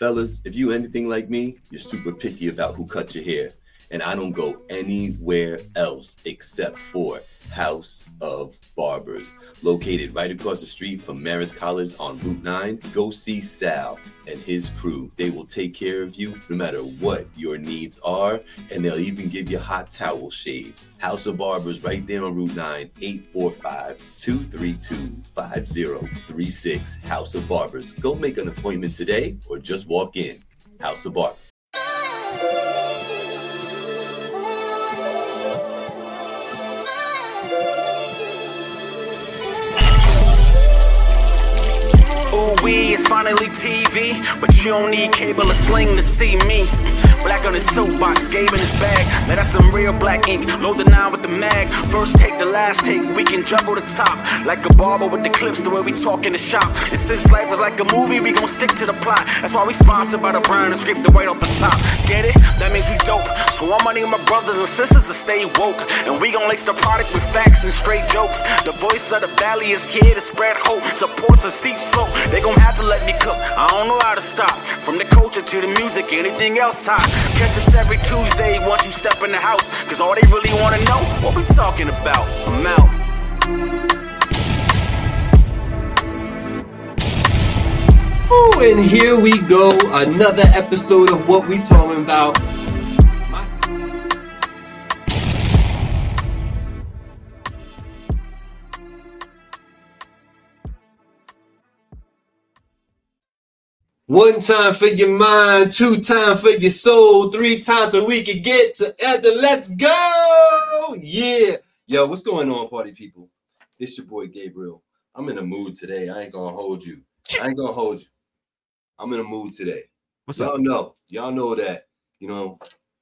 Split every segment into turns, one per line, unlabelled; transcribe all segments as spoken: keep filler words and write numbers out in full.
fellas, if you anything like me, you're super picky about who cuts your hair. And I don't go anywhere else except for House of Barbers. Located right across the street from Marist College on Route nine, go see Sal and his crew. They will take care of you no matter what your needs are, and they'll even give you hot towel shaves. House of Barbers right there on Route nine, eight four five, two three two, five zero three six. House of Barbers. Go make an appointment today or just walk in. House of Barbers.
We it's finally T V, but you don't need cable or sling to see me. Black on his soapbox, gave in his bag. Now that's some real black ink. Load the nine with the mag. First take, the last take. We can juggle the top like a barber with the clips. The way we talk in the shop. And since life is like a movie, we gon' stick to the plot. That's why we sponsored by the brand and scrape the white off the top. Get it? That means we dope. So I'm money my brothers and sisters to stay woke. And we gon' lace the product with facts and straight jokes. The voice of the valley is here to spread hope. Supports a steep slope. They gon' have to let me cook. I don't know how to stop. From the culture to the music, anything else hot. Catch us every Tuesday once you step in the house. Cause all they really wanna know, what we talking about. I'm out.
Ooh, and here we go. Another episode of What We Talking About. One time for your mind, two times for your soul, three times so we can get to Ether. Let's go! Yeah. Yo, what's going on, party people? It's your boy Gabriel. I'm in a mood today. I ain't gonna hold you. I ain't gonna hold you. I'm in a mood today.
What's
Y'all
up?
know. Y'all know that, you know,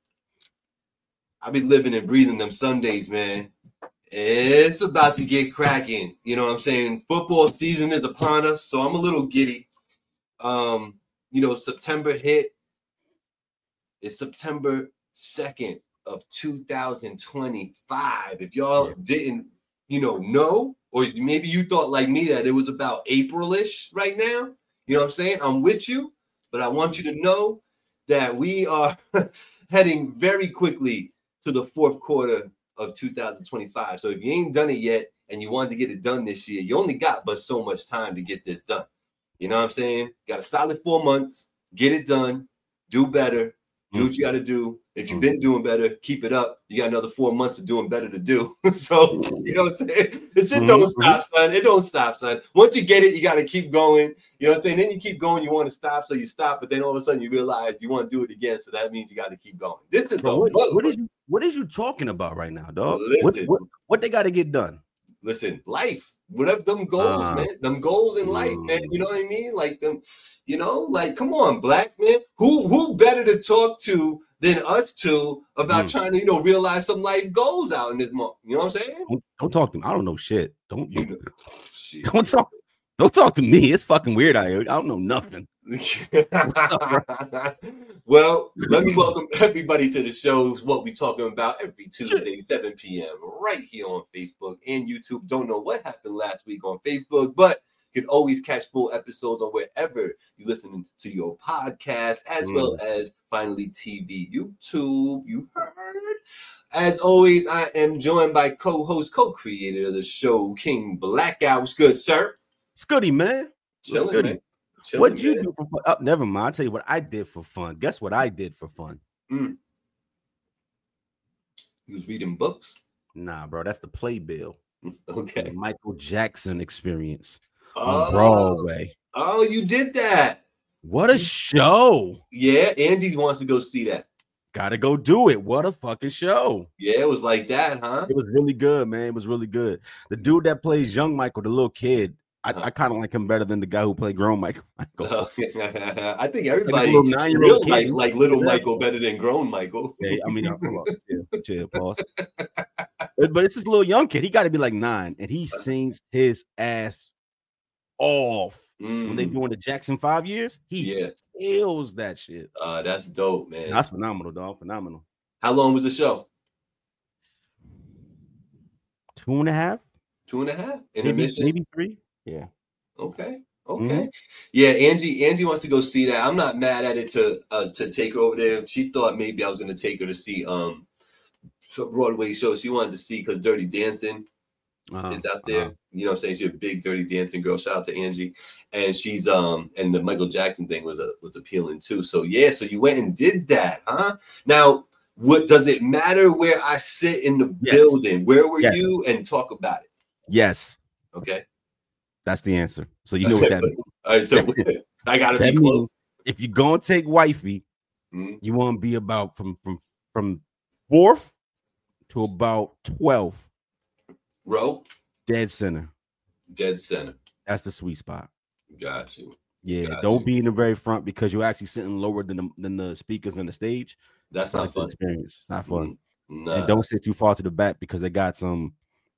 I be living and breathing them Sundays, man. It's about to get cracking. You know what I'm saying? Football season is upon us, so I'm a little giddy. Um, you know, September hit. It's September second of two thousand twenty-five. If y'all yeah. didn't, you know, know, or maybe you thought like me that it was about April-ish right now. You know what I'm saying? I'm with you, but I want you to know that we are heading very quickly to the fourth quarter of two thousand twenty-five. So if you ain't done it yet and you wanted to get it done this year, you only got but so much time to get this done. You know what I'm saying? Got a solid four months. Get it done. Do better. Do mm-hmm. what you got to do. If you've been doing better, keep it up. You got another four months of doing better to do. So, you know what I'm saying? It just mm-hmm. don't stop, son. It don't stop, son. Once you get it, you got to keep going. You know what I'm saying? Then you keep going. You want to stop, so you stop. But then all of a sudden you realize you want to do it again. So that means you got to keep going. This is
Bro, what, what is you what is you talking about right now, dog? What, what, what they got to get done?
Listen, life. Whatever them goals, uh, man. Them goals in life, man. You know what I mean? Like them, you know, like come on, black man. Who who better to talk to than us two about mm. trying to, you know, realize some life goals out in this month. You know what I'm saying?
Don't, don't talk to me. I don't know shit. Don't you know, shit. Don't talk. Don't talk to me. It's fucking weird out here. I don't know nothing.
Well, let me welcome everybody to the show. What we talking about every Tuesday, seven p.m. right here on Facebook and YouTube. Don't know what happened last week on Facebook, but you can always catch full episodes on wherever you listen to your podcast, as mm. well as finally T V, YouTube. You heard? As always, I am joined by co-host, co-creator of the show, King Blackout. What's good, sir?
It's goody, man.
Chilling,
goody?
man.
What'd you do for fun? Oh, never mind. I'll tell you what I did for fun. Guess what I did for fun?
Mm. You was reading books?
Nah, bro. That's the Playbill.
Okay.
The Michael Jackson Experience
oh.
on Broadway.
Oh, you did that.
What a show.
Yeah, Angie wants to go see that.
Gotta go do it. What a fucking show.
Yeah, it was like that, huh?
It was really good, man. It was really good. The dude that plays young Michael, the little kid, I, I kind of like him better than the guy who played grown Michael.
Oh, I think everybody like real like, like little Michael better than grown Michael.
Yeah, I mean, come on, chill, chill, pause. But, but it's this little young kid. He got to be like nine, and he sings his ass off mm. when they doing the Jackson five years. He yeah. kills that shit.
Uh, that's dope, man.
That's phenomenal, dog. Phenomenal.
How long was the show?
Two and a half.
Two and a half.
Intermission. Maybe, maybe three. Yeah.
Okay. Okay. Mm-hmm. Yeah, Angie. Angie wants to go see that. I'm not mad at it to uh, to take her over there. She thought maybe I was going to take her to see um some Broadway show she wanted to see because Dirty Dancing uh-huh. is out there. Uh-huh. You know what I'm saying? She's a big Dirty Dancing girl. Shout out to Angie. And she's um and the Michael Jackson thing was a was appealing too. So yeah, so you went and did that, huh? Now, what does it matter where I sit in the yes. building? Where were yes. you? And talk about it.
Yes.
Okay.
That's the answer. So you know what that means.
All right, so I gotta be close.
If you're gonna take wifey, mm-hmm. you want to be about from from from fourth to about twelfth.
Row?
Dead center.
Dead center.
That's the sweet spot.
Got you.
Yeah,
Got
don't
you.
be in the very front because you're actually sitting lower than the than the speakers on the stage.
That's not
like
fun.
Experience. It's not fun.
Nah.
And don't sit too far to the back because they got some.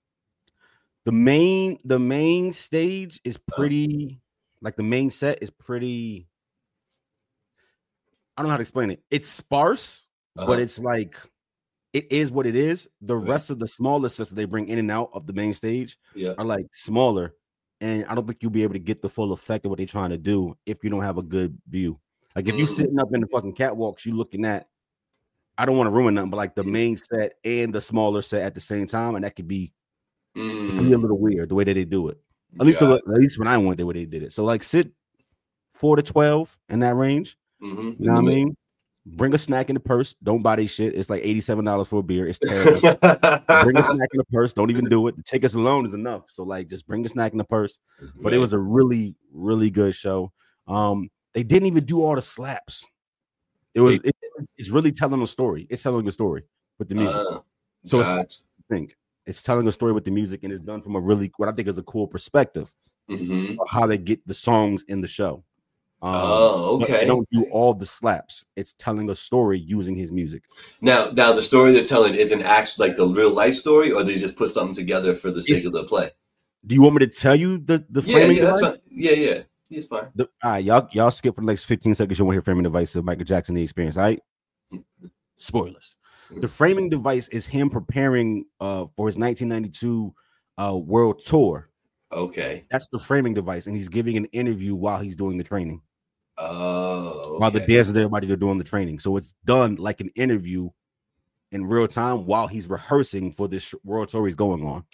The main the main stage is pretty, like the main set is pretty. I don't know how to explain it. It's sparse, uh-huh. but it's like. It is what it is. The right. rest of the smaller sets that they bring in and out of the main stage
yeah.
are like smaller. And I don't think you'll be able to get the full effect of what they're trying to do if you don't have a good view. Like if mm. you're sitting up in the fucking catwalks, you looking at, I don't want to ruin nothing, but like the main set and the smaller set at the same time. And that could be,
mm.
it could be a little weird the way that they do it. At least, the, at least when I went, the way they did it. So like sit four to twelve in that range.
Mm-hmm.
You know what I mean? Bring a snack in the purse. Don't buy this shit. It's like eighty-seven dollars for a beer. It's terrible. Bring a snack in the purse. Don't even do it. The tickets alone is enough. So like, just bring the snack in the purse. But it was a really, really good show. Um, they didn't even do all the slaps. It was. It, it's really telling a story. It's telling a story with the music. Uh, so it's, I think it's telling a story with the music, and it's done from a really what I think is a cool perspective
mm-hmm.
of how they get the songs in the show. Um,
oh, okay.
They don't do all the slaps. It's telling a story using his music.
Now, now the story they're telling isn't actually like the real life story, or they just put something together for the sake it's, of the play.
Do you want me to tell you the the
yeah,
framing
yeah,
device?
That's fine. Yeah, yeah, it's fine.
The, all right, y'all, y'all skip for the next fifteen seconds. You want to hear framing device of Michael Jackson, The Experience. All right, spoilers. The framing device is him preparing uh for his nineteen ninety-two uh world tour.
Okay,
that's the framing device, and he's giving an interview while he's doing the training.
Oh, okay.
While the dancers, everybody are doing the training, so it's done like an interview in real time while he's rehearsing for this world tour he's going on.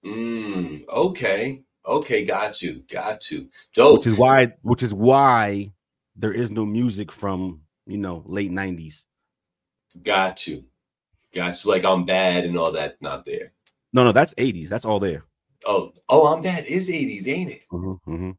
Mm, okay, okay, got you, got you. Dope.
Which is why, which is why there is no music from you know late nineties.
Got you, got you. Like I'm Bad and all that, not there.
No, no, that's eighties. That's all there.
Oh, oh, I'm Bad is eighties, ain't it?
Mm-hmm, mm-hmm.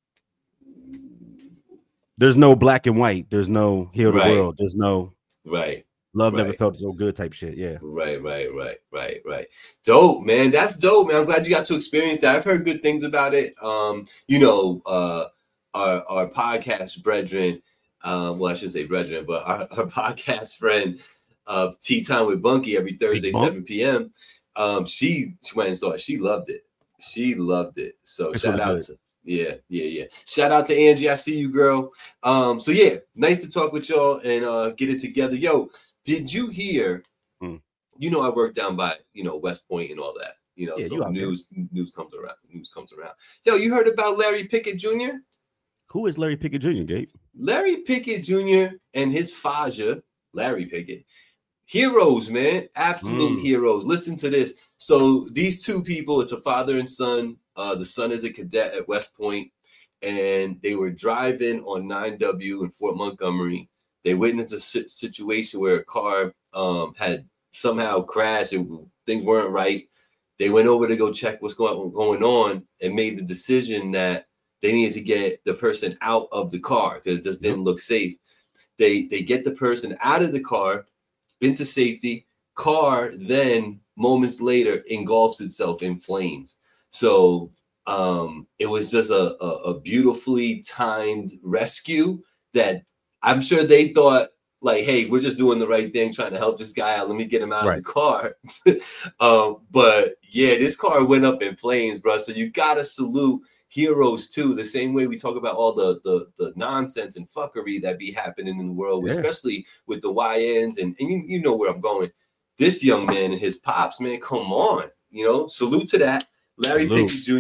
There's no Black and White. There's no Heal the
right.
World. There's no
right.
Love
right.
Never Felt So Good type shit. Yeah.
Right, right, right, right, right. Dope, man. That's dope, man. I'm glad you got to experience that. I've heard good things about it. Um, you know, uh, our our podcast brethren, um, well, I shouldn't say brethren, but our, our podcast friend of Tea Time with Bunky every Thursday, seven p.m. Um, she, she went and saw it. She loved it. She loved it. So That's shout out good. to Yeah, yeah, yeah. Shout out to Angie. I see you, girl. Um, so yeah, nice to talk with y'all and uh get it together. Yo, did you hear? Hmm. You know, I work down by you know West Point and all that. You know, yeah, so you news there. news comes around. News comes around. Yo, you heard about Larry Pickett Junior?
Who is Larry Pickett Junior, Gabe?
Larry Pickett Junior and his Faja, Larry Pickett. Heroes, man. Absolute mm. heroes. Listen to this. So these two people, it's a father and son. Uh, the son is a cadet at West Point, and they were driving on nine W in Fort Montgomery. They witnessed a situation where a car um, had somehow crashed and things weren't right. They went over to go check what's going, going on and made the decision that they needed to get the person out of the car because it just didn't look safe. They they get the person out of the car, into safety. Car then moments later engulfs itself in flames. So um, it was just a, a, a beautifully timed rescue that I'm sure they thought like, hey, we're just doing the right thing, trying to help this guy out. Let me get him out right. of the car. um, but yeah, this car went up in flames, bro. So you got to salute heroes too, the same way we talk about all the the, the nonsense and fuckery that be happening in the world, yeah. especially with the Y Ns. And, and you, you know where I'm going. This young man and his pops, man, come on. You know, salute to that. Larry Pickett Junior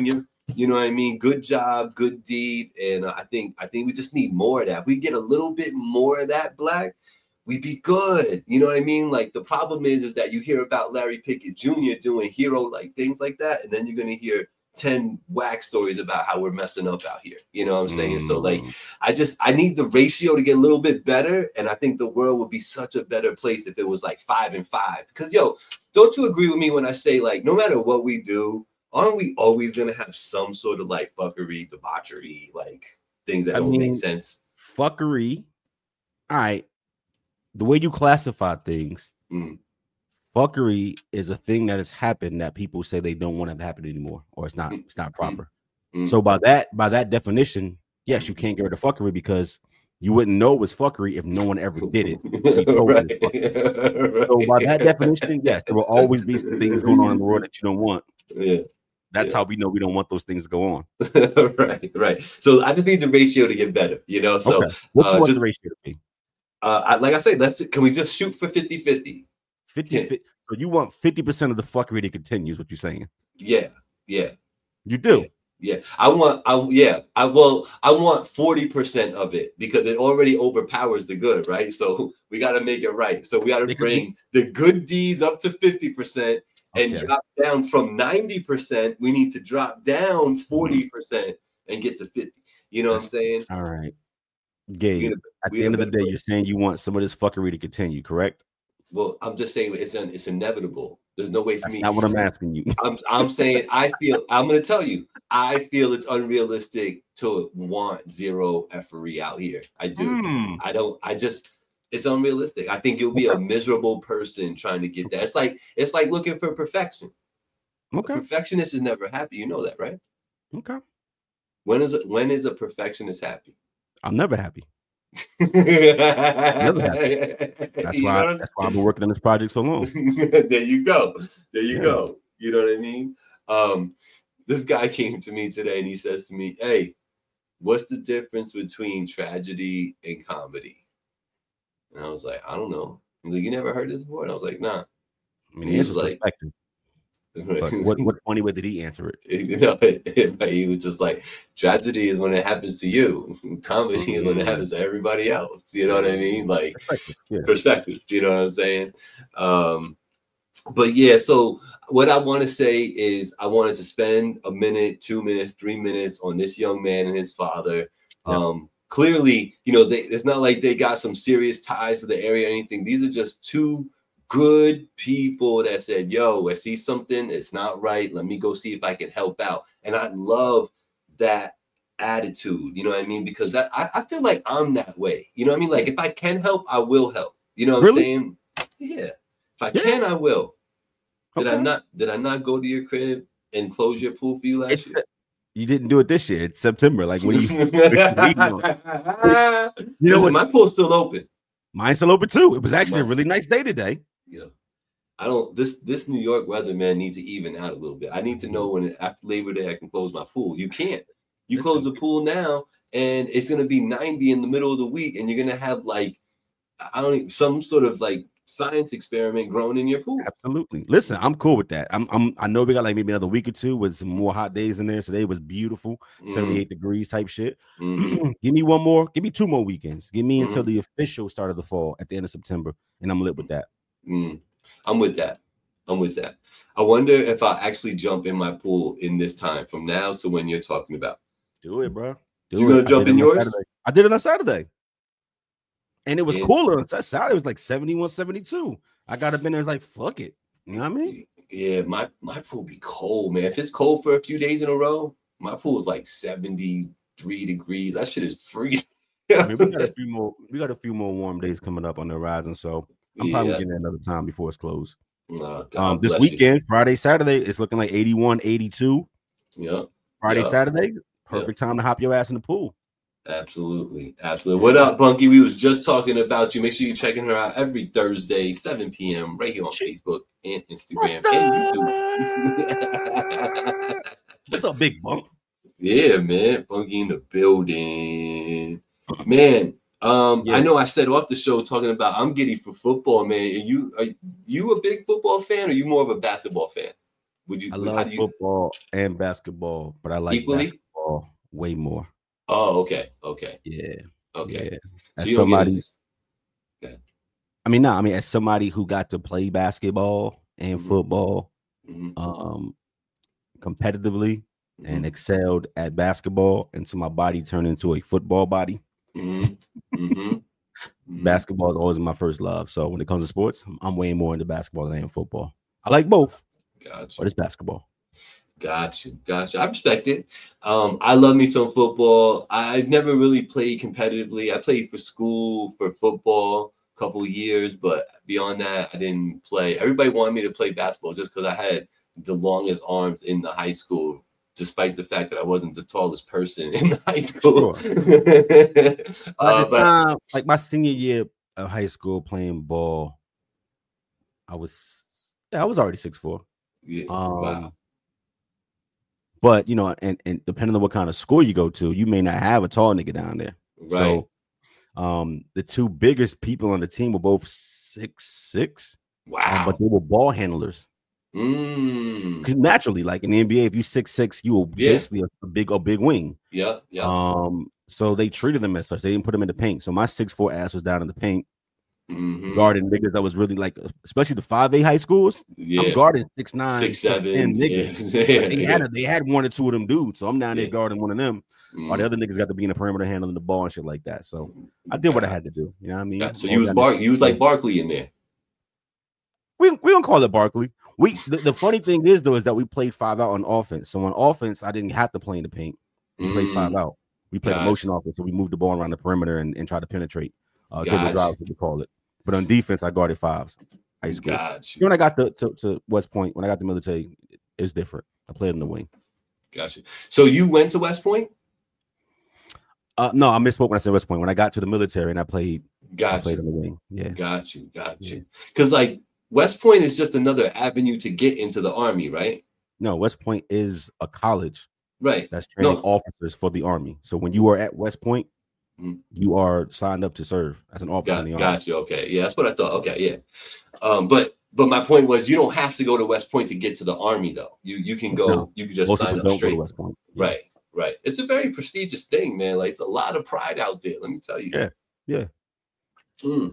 You know what I mean? Good job, good deed, and uh, I think I think we just need more of that. If we get a little bit more of that, Black, we'd be good. You know what I mean? Like the problem is, is that you hear about Larry Pickett Junior doing hero like things like that, and then you're gonna hear ten whack stories about how we're messing up out here. You know what I'm saying? Mm. So like, I just I need the ratio to get a little bit better, and I think the world would be such a better place if it was like five and five. Because yo, don't you agree with me when I say like, no matter what we do, aren't we always gonna have some sort of like fuckery, debauchery, like things that I don't mean, make sense?
Fuckery. All right. The way you classify things, mm. fuckery is a thing that has happened that people say they don't want to happen anymore, or it's not, mm. it's not proper. Mm. So by that, by that definition, yes, you can't get rid of fuckery because you wouldn't know it was fuckery if no one ever did it. Told right. it so by that definition, yes, there will always be some things going on in the world that you don't want.
Yeah.
That's
yeah.
how we know we don't want those things to go on.
right, right. So I just need the ratio to get better, you know? So
okay. What's
uh,
just, the ratio to be?
Uh, I, like I said, let's can we just shoot for fifty-fifty?
fifty, fifty So you want fifty percent of the fuckery to continue is what you're saying?
Yeah, yeah.
You do?
Yeah. yeah. I want, I yeah, I will, I want forty percent of it because it already overpowers the good, right? So we got to make it right. So we got to bring the good deeds up to fifty percent. And okay. drop down from ninety percent. We need to drop down forty percent and get to fifty. You know what I'm saying?
All right. Gabe, at the end of the day, you're saying you want some of this fuckery to continue, correct?
Well, I'm just saying it's an, it's inevitable. There's no way for
That's
me.
That's not what I'm asking you.
I'm I'm saying I feel I'm going to tell you. I feel it's unrealistic to want zero effery out here. I do. Mm. I don't. I just. It's unrealistic. I think you'll be a miserable person trying to get that. It's like it's like looking for perfection.
Okay.
A perfectionist is never happy. You know that, right?
Okay.
When is it? When is a perfectionist happy?
I'm never happy. never happy. That's you why. That's why I've been working on this project so long.
there you go. There you
yeah.
go. You know what I mean? Um, this guy came to me today and he says to me, "Hey, what's the difference between tragedy and comedy?" And I was like, I don't know. He's like, you never heard this before? And I was like, nah.
I mean, he was like, perspective. But what, what funny way did he answer it?
You know, he was just like, tragedy is when it happens to you. Comedy mm-hmm. is when it happens to everybody else. You know what I mean? Like perspective. Yeah. perspective. You know what I'm saying? Um, but yeah, so what I want to say is I wanted to spend a minute, two minutes, three minutes on this young man and his father. Yeah. Um, Clearly, you know, they, it's not like they got some serious ties to the area or anything. These are just two good people that said, yo, I see something. It's not right. Let me go see if I can help out. And I love that attitude. You know what I mean? Because that, I, I feel like I'm that way. You know what I mean? Like if I can help, I will help. You know what really? I'm saying? Yeah. If I yeah. can, I will. Did okay. I not, did I not go to your crib and close your pool for you last
it's
year?
The- You didn't do it this year. It's September. Like, what are you?
you know, my pool's still open.
Mine's still open too. It was actually a really nice day today.
Yeah, I don't. This this New York weather, man, needs to even out a little bit. I need to know when after Labor Day I can close my pool. You can't. You Listen. close the pool now, and it's gonna be ninety in the middle of the week, and you're gonna have like I don't even, some sort of like science experiment growing in your pool.
Absolutely. Listen, I'm cool with that. I'm, I'm I know we got like maybe another week or two with some more hot days in there. Today was beautiful, mm. seventy-eight degrees type shit. Mm. Give me one more, give me two more weekends. Give me mm. until the official start of the fall at the end of September, and I'm lit with that.
Mm. I'm with that. I'm with that. I wonder if I actually jump in my pool in this time from now to when you're talking about.
Do it, bro. Do
you
it.
gonna jump in yours?
Saturday. I did it on Saturday. And it was yeah. cooler. Saturday was like seventy-one, seventy-two. I got up in there, it's like, fuck it. You know what I mean?
Yeah, my, my pool be cold, man. If it's cold for a few days in a row, my pool is like seventy-three degrees. That shit is freezing.
I mean, we got a few more, we got a few more warm days coming up on the horizon. So I'm probably yeah. getting another time before it's closed. Uh, um, this weekend, you. Friday, Saturday, it's looking like eighty-one, eighty-two.
Yeah.
Friday,
yep.
Saturday, perfect yep. time to hop your ass in the pool.
Absolutely. Absolutely. What up, Bunky? We was just talking about you. Make sure you're checking her out every Thursday, seven p.m. right here on Facebook and Instagram and
YouTube. What's up, big bunk?
Yeah, man. Bunky in the building. Man, um, yeah. I know I said off the show talking about I'm giddy for football, man. Are you are you a big football fan or are you more of a basketball fan? Would you?
I
would,
love
how do you,
football and basketball, but I like
equally?
basketball way more.
Oh, okay, okay,
Yeah,
okay.
yeah.
So
As
you don't get
somebody,
as, okay.
I mean, no, I mean, as somebody who got to play basketball and
Mhm.
football,
Mhm.
um, competitively and
Mhm.
excelled at basketball until my body turned into a football body.
Mhm. Mhm. Mhm.
Basketball is always my first love. So when it comes to sports, I'm, I'm way more into basketball than I am football. I like both,
Gotcha.
but it's basketball.
Gotcha, gotcha. I respect it. Um, I love me some football. I've never really played competitively. I played for school for football a couple years, but beyond that, I didn't play. Everybody wanted me to play basketball just because I had the longest arms in the high school, despite the fact that I wasn't the tallest person in the high school.
Sure. But
uh,
at the
but
time, like my senior year of high school playing ball, I was yeah, I was already six foot four.
yeah,
Um,
wow.
But you know, and, and depending on what kind of school you go to, you may not have a tall nigga down there.
Right.
So um the two biggest people on the team were both six six.
Wow.
Um, but they were ball handlers.
Mm.
Because naturally, like in the N B A, if you six six, you will
Yeah.
basically a, a big a big wing.
Yeah, yeah.
Um, so they treated them as such. They didn't put them in the paint. So my six four ass was down in the paint,
Mhm.
guarding niggas that was really like, especially the five A high schools.
Yeah.
I'm guarding six nine,
Six,
six
seven,
ten
yeah.
niggas.
Yeah,
Like, they
yeah.
had a, they had one or two of them dudes. So I'm down there
Yeah.
guarding one of them. While the
Mm.
other niggas got to be in the perimeter handling the ball and shit like that. So I did what I had to do. You know what I mean?
Yeah, so
All
you was
down
Bar-
there.
you was like Barkley in there.
We we don't call it Barkley. We the, the funny thing is though is that we played five out on offense. So on offense, I didn't have to play in the paint. We
Mm.
played five out. We played
Gotcha.
a motion offense, so we moved the ball around the perimeter and, and tried to penetrate. Uh, dribble
Gotcha.
drive, what we call it. But on defense, I guarded fives. High school.
Gotcha.
When I got to, to to West Point, when I got the military, it's different. I played in the wing.
Gotcha. So you went to West Point?
Uh, no, I misspoke when I said West Point. When I got to the military and I played,
Gotcha.
I played in the wing. Yeah.
Got you. Got
Yeah.
you. Because like West Point is just another avenue to get into the Army, right?
No, West Point is a college
Right.
that's training
No.
officers for the Army. So when you are at West Point,
Mhm.
you are signed up to serve as an officer
Got,
in the Army.
got you. Okay. Yeah, that's what I thought. Okay, yeah. Um, but but my point was you don't have to go to West Point to get to the Army though. You you can go,
No.
you can just
Most
sign
people
up
don't
straight.
go to West Point. Yeah.
Right, right. It's a very prestigious thing, man. Like it's a lot of pride out there. Let me tell you.
Yeah, yeah.
Mm.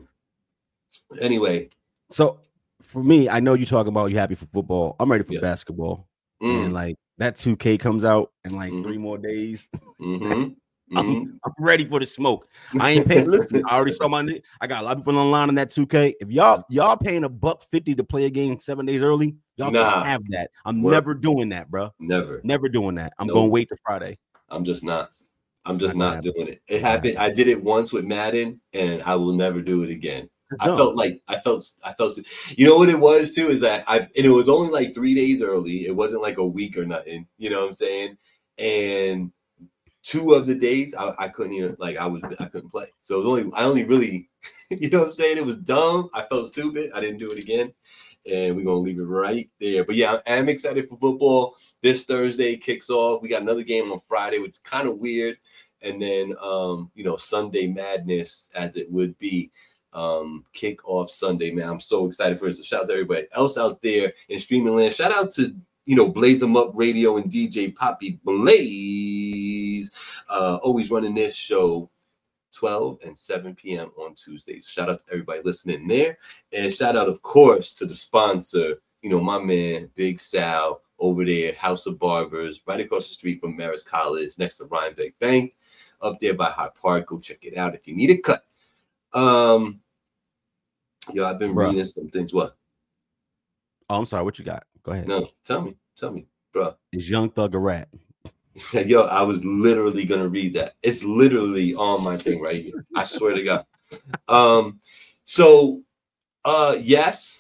Anyway.
So for me, I know you talking about you happy for football. I'm ready for
Yeah.
basketball.
Mm.
And like that two K comes out in like
Mhm.
three more days.
Mm-hmm.
I'm,
Mm-hmm.
I'm ready for the smoke. I ain't paying. Listen, I already saw my. ni- I got a lot of people online on that two K. If y'all y'all paying a buck fifty to play a game seven days early, y'all
Nah.
can have that. I'm
Word.
never doing that, bro.
Never.
Never doing that. I'm
Nope.
going to wait till Friday.
I'm just not. I'm
It's
just
not gonna
not
happen.
doing it. It
Not
happened. I did it once with Madden, and I will never do it again. I
No.
felt like I felt I felt. You know what it was too is that I and it was only like three days early. It wasn't like a week or nothing. You know what I'm saying? And two of the days I, I couldn't even like I was I couldn't play. So it was only I only really you know what I'm saying? It was dumb. I felt stupid. I didn't do it again. And we're gonna leave it right there. But yeah, I'm excited for football. This Thursday kicks off. We got another game on Friday, which is kind of weird. And then um, you know, Sunday madness as it would be. Um, kick off Sunday, man. I'm so excited for this. So shout out to everybody else out there in streaming land. Shout out to you know, Blaze 'em Up Radio and D J Poppy Blaze, uh, always running this show twelve and seven p.m. on Tuesdays. Shout out to everybody listening there. And shout out, of course, to the sponsor, you know, my man, Big Sal, over there, House of Barbers, right across the street from Marist College, next to Rhinebeck Bank, up there by High Park. Go check it out if you need a cut. Um, yo, I've been
Bruh.
reading some things. What?
Oh, I'm sorry. What you got? Go ahead.
No, tell me, tell me, bro.
Is Young Thug a rat?
Yo, I was literally gonna read that. It's literally on my thing right here. I swear to God. Um, so, uh, yes.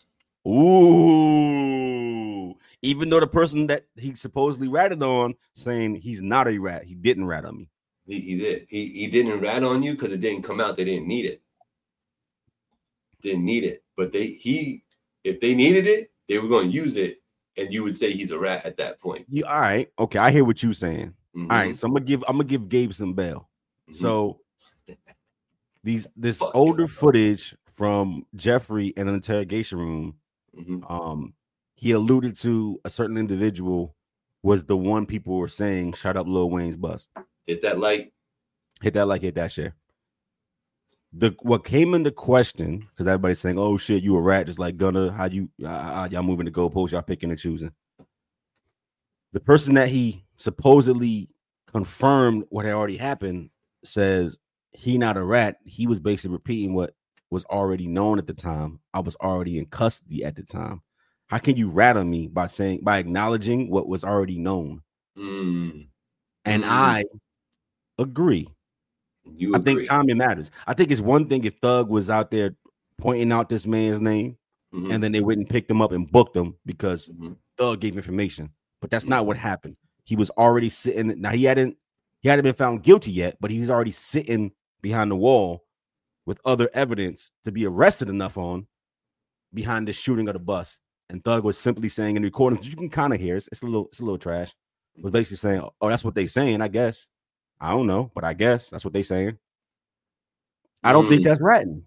Ooh. Even though the person that he supposedly ratted on saying he's not a rat, he didn't rat on me.
He, he did. He he didn't rat on you because it didn't come out. They didn't need it. Didn't need it. But they he if they needed it, they were going to use it, and you would say he's a rat at that point.
You all right? Okay, I hear what you're saying.
Mhm.
All right, so I'm gonna give I'm gonna give Gabe some bail.
Mhm.
So these this
Fuck
older
yeah.
footage from Jeffrey in an interrogation room.
Mhm.
Um, he alluded to a certain individual was the one people were saying, shut up Lil Wayne's bus.
Hit that like.
Hit that like, hit that share. The what came into question, because everybody's saying, oh shit, you a rat just like Gunna. How you uh, y'all moving the goalposts, y'all picking and choosing. The person that he supposedly confirmed what had already happened says he not a rat. He was basically repeating what was already known at the time. I was already in custody at the time. How can you rat on me by saying by acknowledging what was already known?
Mm.
And
mm.
I agree.
You
I
agree.
think timing matters. I think it's one thing if Thug was out there pointing out this man's name, mm-hmm. and then they went and picked him up and booked him because mm-hmm. Thug gave information. But that's mm-hmm. not what happened. He was already sitting. Now he hadn't he hadn't been found guilty yet, but he was already sitting behind the wall with other evidence to be arrested enough on behind the shooting of the bus. And Thug was simply saying in the recordings, you can kind of hear it's, it's a little it's a little trash. Was basically saying, oh, that's what they saying, I guess. I don't know, but I guess that's what they saying. I don't mm. think that's ratting.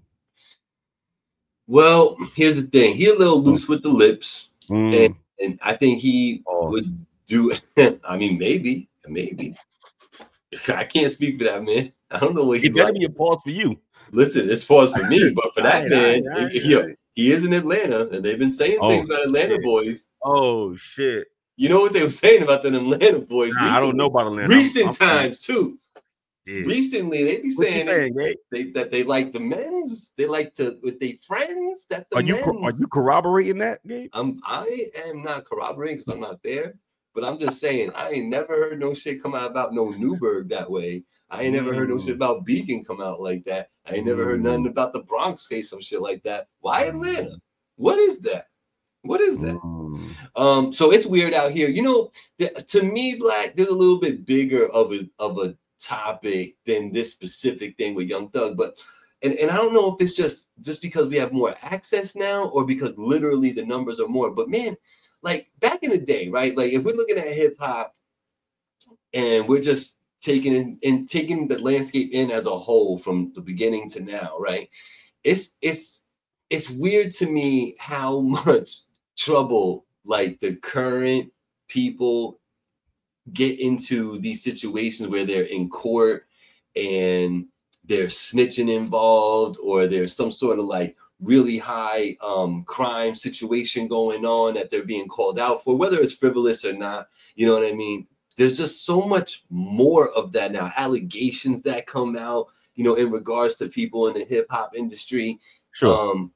Well, here's the thing. He a little loose mm. with the lips. Mm. And, and I think he oh. would do I mean, maybe, maybe. I can't speak for that man. I don't know what he's
it better
like.
be a pause for you.
Listen, it's pause for me, but for that
right,
man,
right, right,
he,
right.
he is in Atlanta, and they've been saying
oh,
things about Atlanta
shit.
boys.
Oh shit!
You know what they were saying about the Atlanta boys?
Nah, I don't know about Atlanta.
Recent
I'm, I'm
times too. Yeah. Recently, they be saying, saying they, they, that they like the men's. They like to with their friends. That the
are you
men's.
are you corroborating that, Gabe?
I'm I am not corroborating because I'm not there. But I'm just saying I ain't never heard no shit come out about no Newburgh that way. I ain't mm. never heard no shit about Beacon come out like that. I ain't never mm. heard nothing about the Bronx say some shit like that. Why Atlanta? What is that? What is that? Mm. Um, so it's weird out here. You know, the, to me, Black, there's a little bit bigger of a of a topic than this specific thing with Young Thug. But and, and I don't know if it's just just because we have more access now or because literally the numbers are more. But man, like back in the day, right? Like if we're looking at hip hop and we're just taking in and taking the landscape in as a whole from the beginning to now, right? It's it's it's weird to me how much trouble like the current people get into these situations where they're in court and they're snitching involved or there's some sort of like really high um, crime situation going on that they're being called out for, whether it's frivolous or not. You know what I mean? There's just so much more of that now. Allegations that come out, you know, in regards to people in the hip hop industry.
Sure.
Um,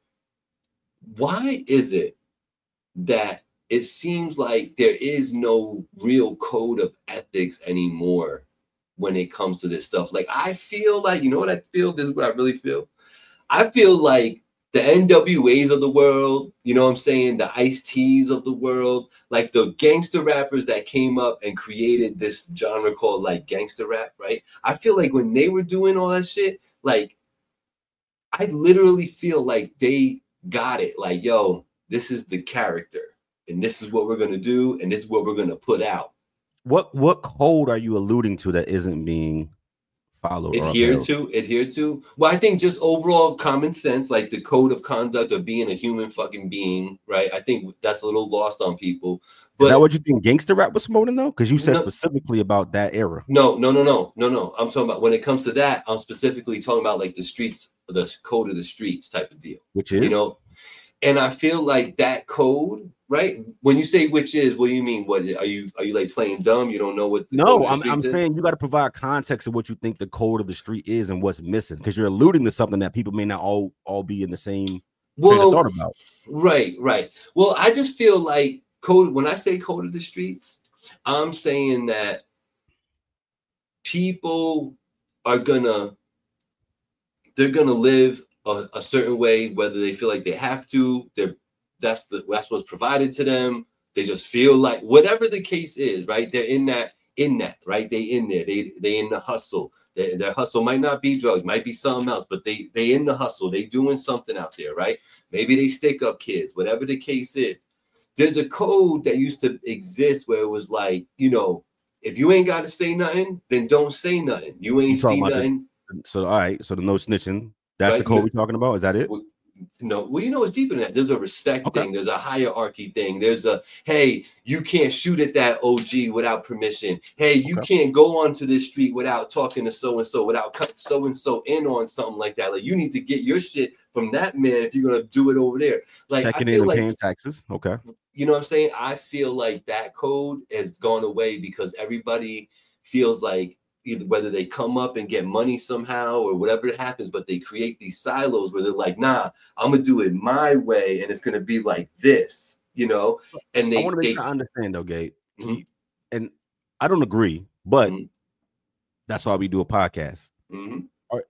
why is it that it seems like there is no real code of ethics anymore when it comes to this stuff? Like, I feel like, you know what I feel? This is what I really feel. I feel like the N W As of the world, you know what I'm saying? The Ice-T's of the world, like the gangster rappers that came up and created this genre called like gangster rap, right? I feel like when they were doing all that shit, like, I literally feel like they got it. Like, yo, this is the character and this is what we're going to do. And this is what we're going to put out.
What, what code are you alluding to that isn't being followed?
Adhere to, adhere to. Well, I think just overall common sense, like the code of conduct of being a human fucking being, right? I think that's a little lost on people. But
is that what you think gangster rap was promoting though? Because you said no, specifically about that era.
No, no, no, no, no, no. I'm talking about when it comes to that, I'm specifically talking about like the streets, the code of the streets type of deal.
Which is,
you know, and I feel like that code, right? When you say which is, what do you mean? What are you are you like playing dumb? You don't know what the
No, I'm I'm is? saying you got to provide context of what you think the code of the street is and what's missing, because you're alluding to something that people may not all all be in the same
well,
thought about.
Right, right. Well, I just feel like code, when I say code of the streets, I'm saying that people are gonna they're gonna live a, a certain way, whether they feel like they have to. They're that's the that's what's provided to them. They just feel like whatever the case is, right? They're in that in that right. They in there. They they in the hustle. They, their hustle might not be drugs, might be something else, but they they in the hustle. They doing something out there, right? Maybe they stick up kids. Whatever the case is. There's a code that used to exist where it was like, you know, if you ain't got to say nothing, then don't say nothing. You ain't see nothing.
The, so, all right. So the no snitching, that's right? The code we're talking about. Is that it?
No, well, you know, it's deeper than that. There's a respect
okay.
thing. There's a hierarchy thing. There's a, hey, you can't shoot at that O G without permission. Hey, you okay. can't go onto this street without talking to so-and-so, without cutting so-and-so in on something like that. Like, you need to get your shit from that man if you're going to do it over there. Like,
checking
I
in
feel
and
like,
paying taxes. Okay.
You know what I'm saying? I feel like that code has gone away because everybody feels like, either whether they come up and get money somehow or whatever happens, but they create these silos where they're like, nah, I'm gonna do it my way and it's gonna be like this, you know. And they
I want to make
they,
sure I understand though, Gabe.
Mm-hmm.
And I don't agree, but
mm-hmm.
that's why we do a podcast.
Mm-hmm.
All right.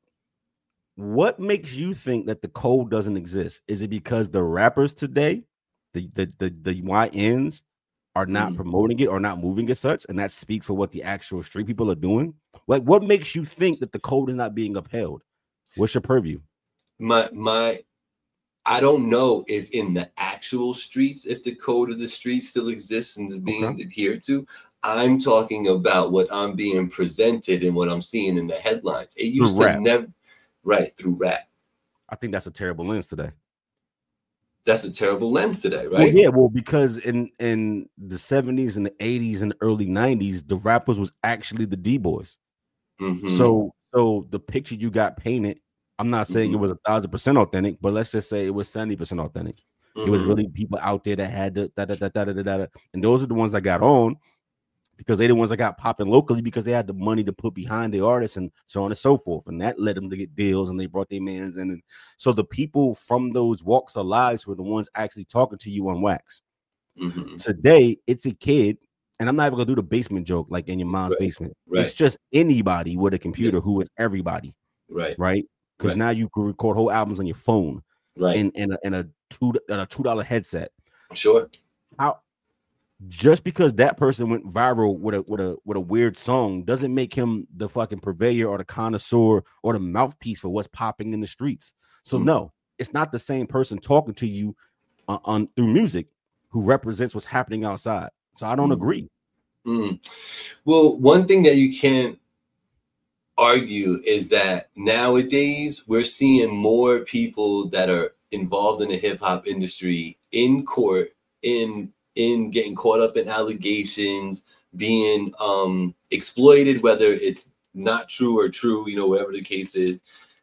What makes you think that the code doesn't exist? Is it because the rappers today, the the the, the Y Ns are not mm. promoting it or not moving as such, and that speaks for what the actual street people are doing? Like, what makes you think that the code is not being upheld? What's your purview?
My my, I don't know if in the actual streets, if the code of the streets still exists and is being okay. adhered to. I'm talking about what I'm being presented and what I'm seeing in the headlines. It used through to rap. never, right, through rap.
I think that's a terrible lens today.
That's a terrible lens today, right?
Well, yeah, well, because in, in the seventies and the eighties and the early nineties, the rappers was actually the D-boys.
Mm-hmm.
So so the picture you got painted, I'm not saying mm-hmm. it was a thousand percent authentic, but let's just say it was seventy percent authentic. Mm-hmm. It was really people out there that had the da da da da da da da, and those are the ones that got on because they the ones that got popping locally because they had the money to put behind the artists and so on and so forth, and that led them to get deals and they brought their mans in. And so the people from those walks of lives were the ones actually talking to you on wax.
Mm-hmm.
Today, it's a kid, and I'm not even gonna do the basement joke like in your mom's
right.
basement.
Right.
It's just anybody with a computer yeah. who is everybody.
Right.
Right. Because
right.
now you can record whole albums on your phone.
Right.
In, in a in a two in a two dollar headset.
Sure.
How just because that person went viral with a with a with a weird song doesn't make him the fucking purveyor or the connoisseur or the mouthpiece for what's popping in the streets. So mm. no, it's not the same person talking to you on, on through music who represents what's happening outside. So I don't mm. agree.
Mm. Well, one thing that you can't argue is that nowadays we're seeing more people that are involved in the hip hop industry in court, in in getting caught up in allegations, being um, exploited, whether it's not true or true, you know, whatever the case is.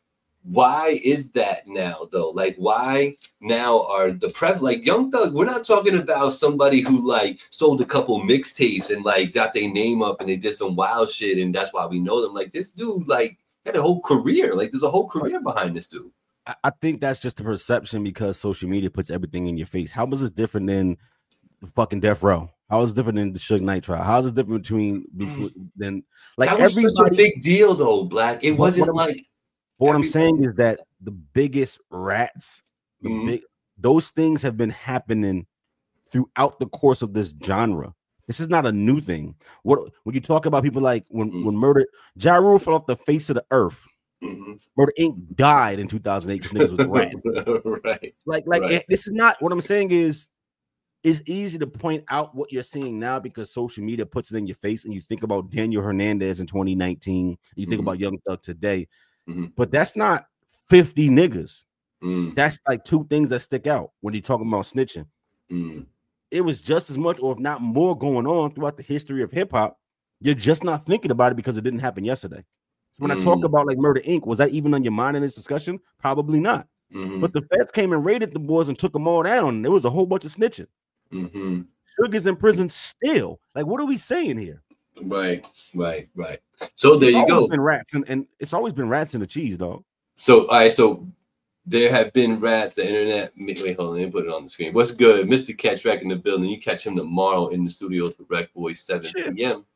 Why is that now, though? Like, why now are the prep like Young Thug? We're not talking about somebody who like sold a couple mixtapes and like got their name up and they did some wild shit and that's why we know them. Like, this dude like had a whole career. Like, there's a whole career behind this dude.
I think that's just a perception because social media puts everything in your face. How was this different than the fucking Death Row? How is it different than the Suge Knight trial? How is it different between, between than like
that was
everybody?
Such a big deal though, Black. It wasn't what like.
What everybody. I'm saying is that the biggest rats, the mm-hmm. big those things have been happening throughout the course of this genre. This is not a new thing. What when you talk about people like when mm-hmm. when Murder Ja Rule fell off the face of the earth.
Mm-hmm.
Murder Incorporated died in two thousand eight because niggas was ratting.
right.
Like, like
right.
It, this is not what I'm saying is it's easy to point out what you're seeing now because social media puts it in your face and you think about Daniel Hernandez in twenty nineteen, you think mm-hmm. about Young Thug today,
mm-hmm.
but that's not fifty niggas.
Mm.
That's like two things that stick out when you're talking about snitching.
Mm.
It was just as much, or if not more, going on throughout the history of hip hop. You're just not thinking about it because it didn't happen yesterday. So when mm. I talk about like Murder Incorporated, was that even on your mind in this discussion? Probably not.
Mm-hmm.
But the feds came and raided the boys and took them all down. There was a whole bunch of snitching.
Mm-hmm.
Sugar's in prison still. Like, what are we saying here?
Right, right, right. So there
it's
you go.
Been rats and, and it's always been rats in the cheese, dog.
So all right, so there have been rats. The internet. Wait, hold on. Let me put it on the screen. What's good, Mister Catch Rack in the building? You catch him tomorrow in the studio for Rec Boys seven p.m.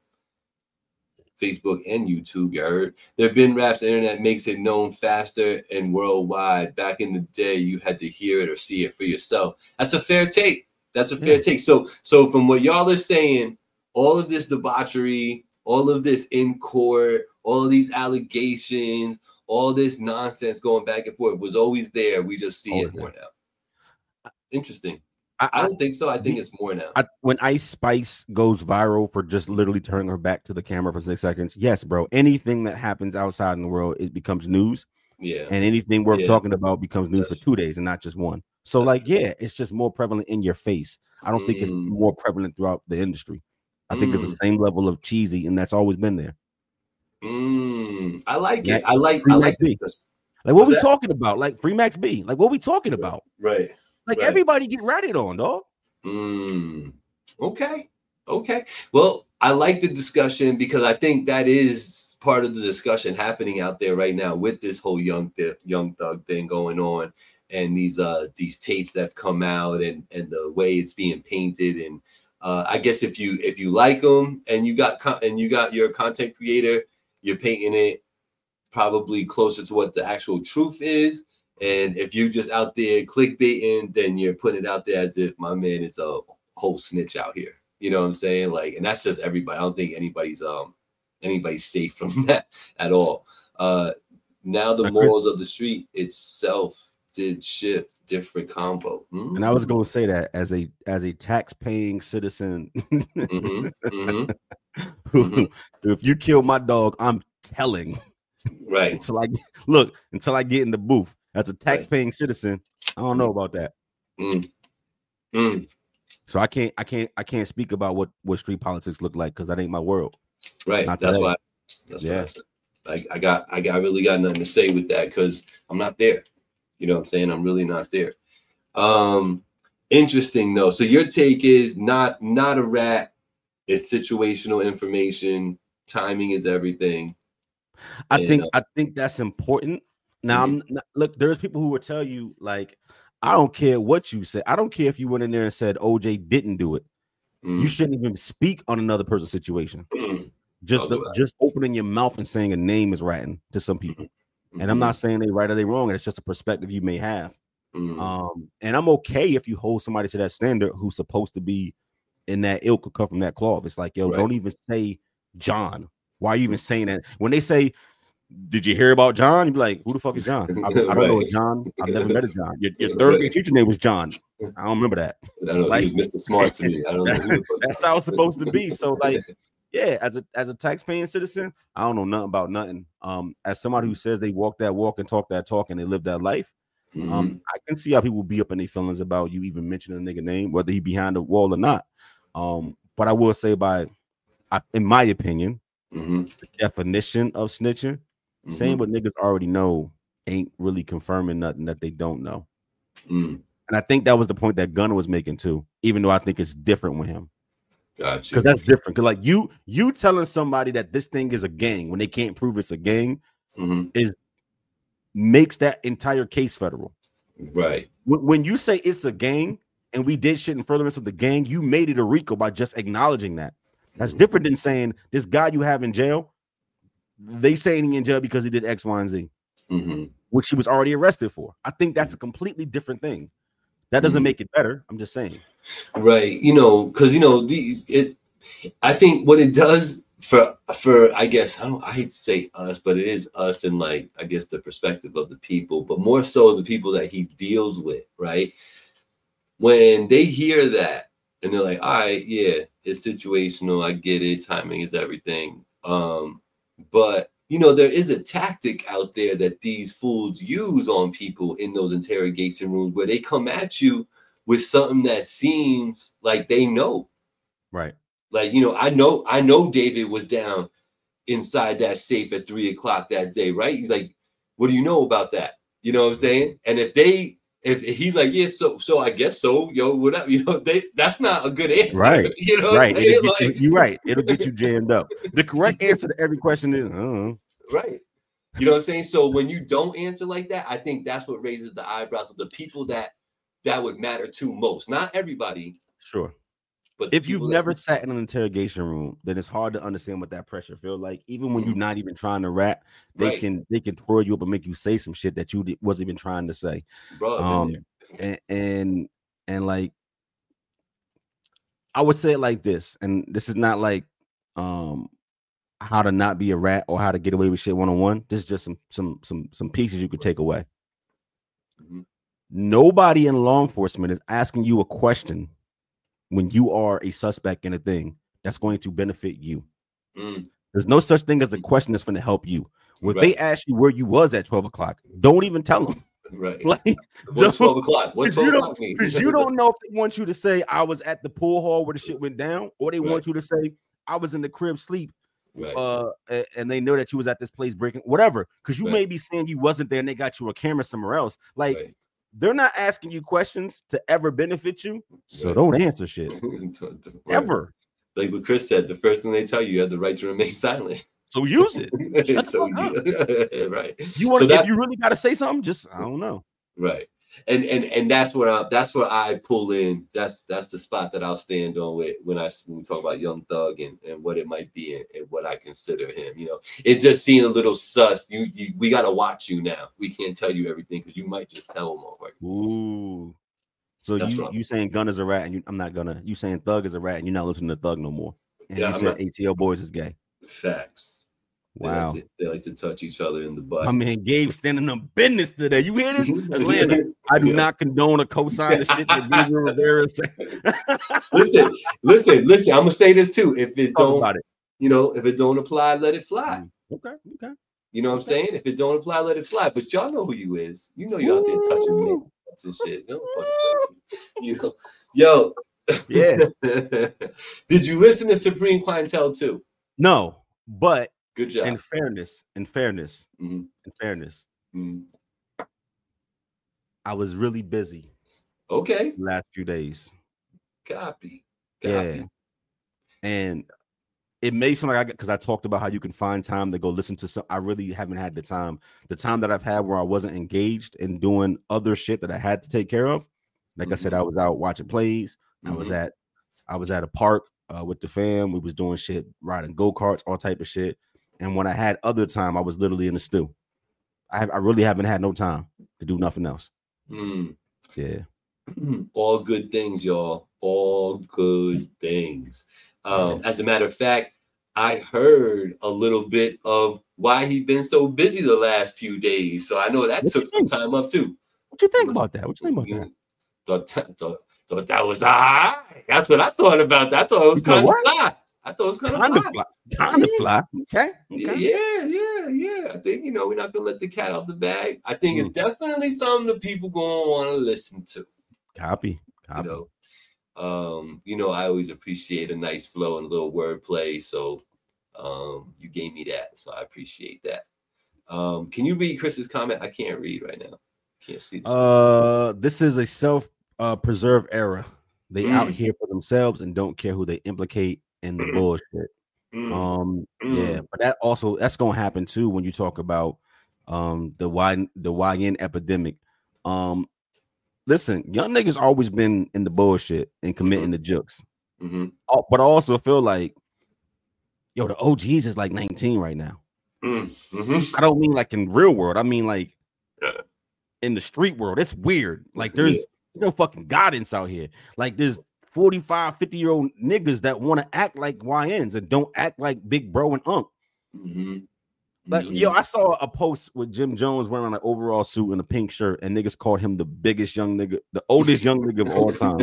Facebook and YouTube. You heard. There have been raps. The internet makes it known faster and worldwide. Back in the day, you had to hear it or see it for yourself. That's a fair take. That's a fair yeah. take. So, so from what y'all are saying, all of this debauchery, all of this in court, all of these allegations, all this nonsense going back and forth was always there. We just see always it more there. Now. Interesting. I, I don't think so. I think the, it's more now.
I, when Ice Spice goes viral for just literally turning her back to the camera for six seconds, yes, bro. Anything that happens outside in the world, it becomes news.
Yeah.
And anything worth
yeah.
talking about becomes news
That's,
for two days and not just one. So, like, yeah, it's just more prevalent in your face. I don't mm. think it's more prevalent throughout the industry. I think mm. it's the same level of cheesy, and that's always been there.
Mm. I like
Mac,
it. I like
Free
I
Mac
like
B.
This.
Like, what What's we that? talking about? Like, Free Max B. Like, what we talking about?
Right.
Like,
right.
everybody get ratted on, dog.
Mm. Okay. Okay. Well, I like the discussion because I think that is part of the discussion happening out there right now with this whole young th- young thug thing going on, and these uh these tapes that come out, and and the way it's being painted. And uh I guess if you if you like them and you got con- and you got your content creator, you're painting it probably closer to what the actual truth is. And if you just out there clickbaiting, then you're putting it out there as if my man is a whole snitch out here. You know what I'm saying? Like, and that's just everybody. I don't think anybody's um anybody's safe from that at all. Uh now the morals of the street itself did shift, different combo. Mm-hmm.
And I was gonna say that as a as a tax-paying citizen,
mm-hmm. Mm-hmm.
mm-hmm. if you kill my dog, I'm telling.
Right.
Until I look, until I get in the booth. As a tax-paying right. citizen, I don't know about that.
Mm. Mm.
So I can't, I can't, I can't speak about what, what street politics look like because that ain't my world.
Right. Not that's today. why. That's yeah. what I said. I, I got, I got, I really got nothing to say with that because I'm not there. You know what I'm saying? I'm really not there. Um, interesting though. So your take is not, not a rat. It's situational information. Timing is everything.
I and, think, uh, I think that's important. Now, mm-hmm. I'm not, look, there's people who will tell you, like, I don't care what you say. I don't care if you went in there and said O J didn't do it. Mm-hmm. You shouldn't even speak on another person's situation. Mm-hmm. Just the, just opening your mouth and saying a name is ratting to some people. Mm-hmm. And I'm not saying they right or they wrong. It's just a perspective you may have. Mm-hmm. Um, and I'm okay if you hold somebody to that standard who's supposed to be in that ilk or come from that cloth. It's like, yo, right. don't even say John. Why are you even saying that? When they say, did you hear about John? You'd be like, who the fuck is John? I, I don't right. know a John. I've never met a John. Your, your third grade teacher name was John. I don't remember that.
I don't know. Like, he was Mister Smart to me. I don't know. Who
that's how it's supposed to be. So, like, yeah, as a as a tax-paying citizen, I don't know nothing about nothing. Um, as somebody who says they walk that walk and talk that talk and they live that life, mm-hmm. um, I can see how people be up in their feelings about you even mentioning a nigga name, whether he behind the wall or not. Um, but I will say, by, I, in my opinion, mm-hmm. the definition of snitching. Mm-hmm. Saying what niggas already know ain't really confirming nothing that they don't know. Mm. And I think that was the point that Gunna was making too, even though I think it's different with him.
Gotcha.
Because that's different. Because like you, you telling somebody that this thing is a gang when they can't prove it's a gang mm-hmm. is makes that entire case federal.
Right.
When, when you say it's a gang and we did shit in furtherance of the gang, you made it a RICO by just acknowledging that. That's mm-hmm. different than saying this guy you have in jail. They saying he in jail because he did X, Y, and Z, mm-hmm. which he was already arrested for. I think that's a completely different thing. That doesn't mm-hmm. make it better. I'm just saying.
Right. You know, because, you know, the it. I think what it does for, for I guess, I don't, I hate to say us, but it is us in, like, I guess, the perspective of the people, but more so the people that he deals with, right? When they hear that and they're like, all right, yeah, it's situational. I get it. Timing is everything. Um, But, you know, there is a tactic out there that these fools use on people in those interrogation rooms where they come at you with something that seems like they know.
Right.
Like, you know, I know, I know David was down inside that safe at three o'clock that day, right? He's like, what do you know about that? You know what I'm saying? And if they, if he's like, yeah, so, so I guess so, yo, whatever, you know, they, that's not a good answer.
Right.
You know
right.
what I'm saying? Like,
you, you're right. It'll get you jammed up. The correct answer to every question is, uh-huh.
Right. You know what I'm saying? So when you don't answer like that, I think that's what raises the eyebrows of the people that that would matter to most. Not everybody.
Sure.
But
if you've never that... sat in an interrogation room, then it's hard to understand what that pressure feels like. Even when mm-hmm. you're not even trying to rap, they right. can they can twirl you up and make you say some shit that you wasn't even trying to say.
Bro,
um, and, and and like I would say it like this, and this is not like um how to not be a rat or how to get away with shit one-on-one. This is just some some some some pieces you could take away. Mm-hmm. Nobody in law enforcement is asking you a question when you are a suspect in a thing that's going to benefit you. Mm. There's no such thing as a question that's going to help you. When
Right.
they ask you where you was at twelve o'clock, don't even tell them.
Right.
Like,
What's twelve o'clock? What's twelve o'clock mean?
Because you don't know if they want you to say I was at the pool hall where the shit went down, or they
Right.
want you to say I was in the crib sleep.
Right.
Uh, a- and they know that you was at this place breaking whatever. Because you
Right.
may be saying you wasn't there and they got you a camera somewhere else. Like,
Right.
they're not asking you questions to ever benefit you. So
Right.
don't answer shit.
Right.
Ever.
Like what Chris said, the first thing they tell you, you have the right to remain silent.
So use it. Shut the
So
fuck up.
you- right.
You want
So
if
that-
you really gotta say something, just I don't know.
Right. And and and that's where I, that's where I pull in. That's that's the spot that I'll stand on with when I when we talk about Young Thug and, and what it might be and, and what I consider him. You know, it just seemed a little sus. You, you we gotta watch you now. We can't tell you everything because you might just tell them all right.
Ooh. So
That's
you
wrong.
you saying Gun is a rat and you, I'm not gonna you saying Thug is a rat and you're not listening to Thug no more. And
Yeah,
you
I'm
said
not-
A T L Boys is gay.
Facts. They
Wow.
like, to, they like to touch each other in the butt.
My man Gabe standing on business today. You hear this? Atlanta. I do
Yeah.
not condone or co-sign the shit that Gabriel Rivera said.
listen, listen, listen. I'm gonna say this too. If it
Talk
don't,
about it.
you know, if it don't apply, let it fly.
Okay, okay.
You know what I'm saying? If it don't apply, let it fly. But y'all know who you is. You know you out there touching me and shit. Don't fucking touch me. You know, yo.
Yeah.
Did you listen to Supreme Clientele too?
No, but
Good job.
in fairness, in fairness,
Mhm.
in fairness,
Mhm.
I was really busy
Okay.
the last few days.
Copy. Copy.
Yeah. And it may seem like I get because I talked about how you can find time to go listen to some. I really haven't had the time. The time that I've had where I wasn't engaged in doing other shit that I had to take care of. Like I said, I was out watching plays. I was
Mhm.
at I was at a park uh, with the fam. We was doing shit, riding go-karts, all type of shit. And when I had other time, I was literally in the stew. I have, I really haven't had no time to do nothing else.
Mm.
Yeah.
All good things, y'all. All good things. Um, as a matter of fact, I heard a little bit of why he's been so busy the last few days. So I know that
What
took
you
some
think?
time up too.
What you think about that? What you think about
You
that?
Thought that, thought, thought that was all right. That's what I thought about that. I thought it was
You thought
kind of
what?
fly. I thought it was kind of
Kind of
fly.
fly. Kind of
Yeah.
fly. Okay.
Yeah,
Okay.
yeah, yeah, yeah. I think, you know, we're not going to let the cat out the bag. I think it's definitely something that people going to want to listen to.
Copy. Copy.
You know, um, you know, I always appreciate a nice flow and a little wordplay. So um, you gave me that. So I appreciate that. Um, can you read Chris's comment? I can't read right now. Can't see this.
Uh, this is a self uh, preserve era. They
Mm.
out here for themselves and don't care who they implicate in the bullshit.
Mm.
Um,
Mm.
yeah, but that also that's gonna happen too when you talk about um the Y the Y N epidemic. Um, listen, young niggas always been in the bullshit and committing the jokes.
Mm-hmm.
Oh, but I also feel like, yo, the O Gs is like nineteen right now.
Mm-hmm.
I don't mean like in real world. I mean like
Yeah.
in the street world. It's weird. Like there's
Yeah.
no fucking guidance out here. Like there's forty-five, fifty year old niggas that want to act like Y Ns and don't act like Big Bro and Unc.
Mm-hmm.
Like,
Mhm.
yo, I saw a post with Jim Jones wearing an overall suit and a pink shirt, and niggas called him the biggest young nigga, the oldest young nigga of all time.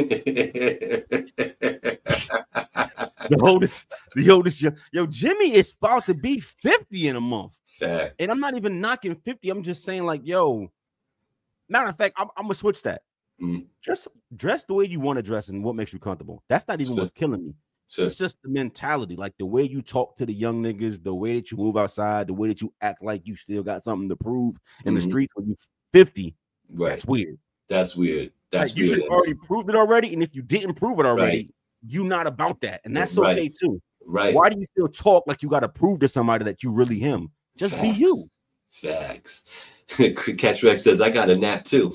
The oldest, the oldest young. Yo, Jimmy is about to be fifty in a month.
Fact.
And I'm not even knocking fifty. I'm just saying, like, yo, matter of fact, I'm, I'm gonna switch that.
Mm.
Just dress the way you want to dress and what makes you comfortable. That's not even
Sure.
what's killing me.
Sure.
It's just the mentality, like the way you talk to the young niggas, the way that you move outside, the way that you act like you still got something to prove in the
Mhm.
streets when you fifty.
Right.
That's weird.
That's weird. That's
Like, you
weird.
should already prove it already, and if you didn't prove it already,
Right.
you not about that, and that's
Right.
okay too.
Right.
Why do you still talk like you got to prove to somebody that you really him? Just be
Facts.
you.
Facts. Catch Rex says, I got a nap too.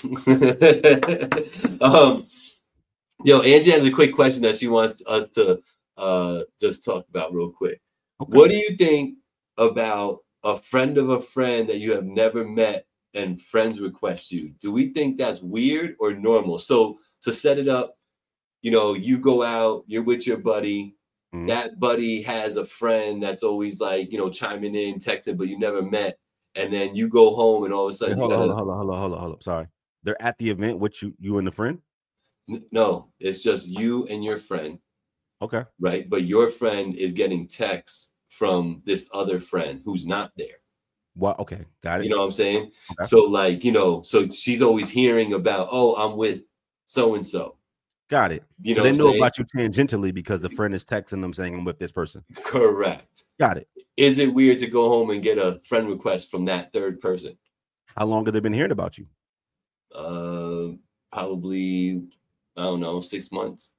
um, yo, Angie has a quick question that she wants us to uh, just talk about real quick.
Okay.
What do you think about a friend of a friend that you have never met and friends request you? Do we think that's weird or normal? So to set it up, you know, you go out, you're with your buddy.
Mhm.
That buddy has a friend that's always like, you know, chiming in, texting, but you never met. And then you go home and all of a
Hey,
sudden
hold,
you
on,
gotta,
hold on, hold on, hold on, hold on. Sorry, they're at the event with you, you and the friend.
N- no, it's just you and your friend,
Okay.
right? But your friend is getting texts from this other friend who's not there.
What? Okay, got it.
You know what I'm saying?
Okay.
So like, you know, so she's always hearing about, oh, I'm with so and so.
Got it.
You
so
know,
they know
saying?
about you tangentially because the friend is texting them saying I'm with this person.
Correct.
Got it.
Is it weird to go home and get a friend request from that third person?
How long have they been hearing about you?
Uh, probably, I don't know, six months.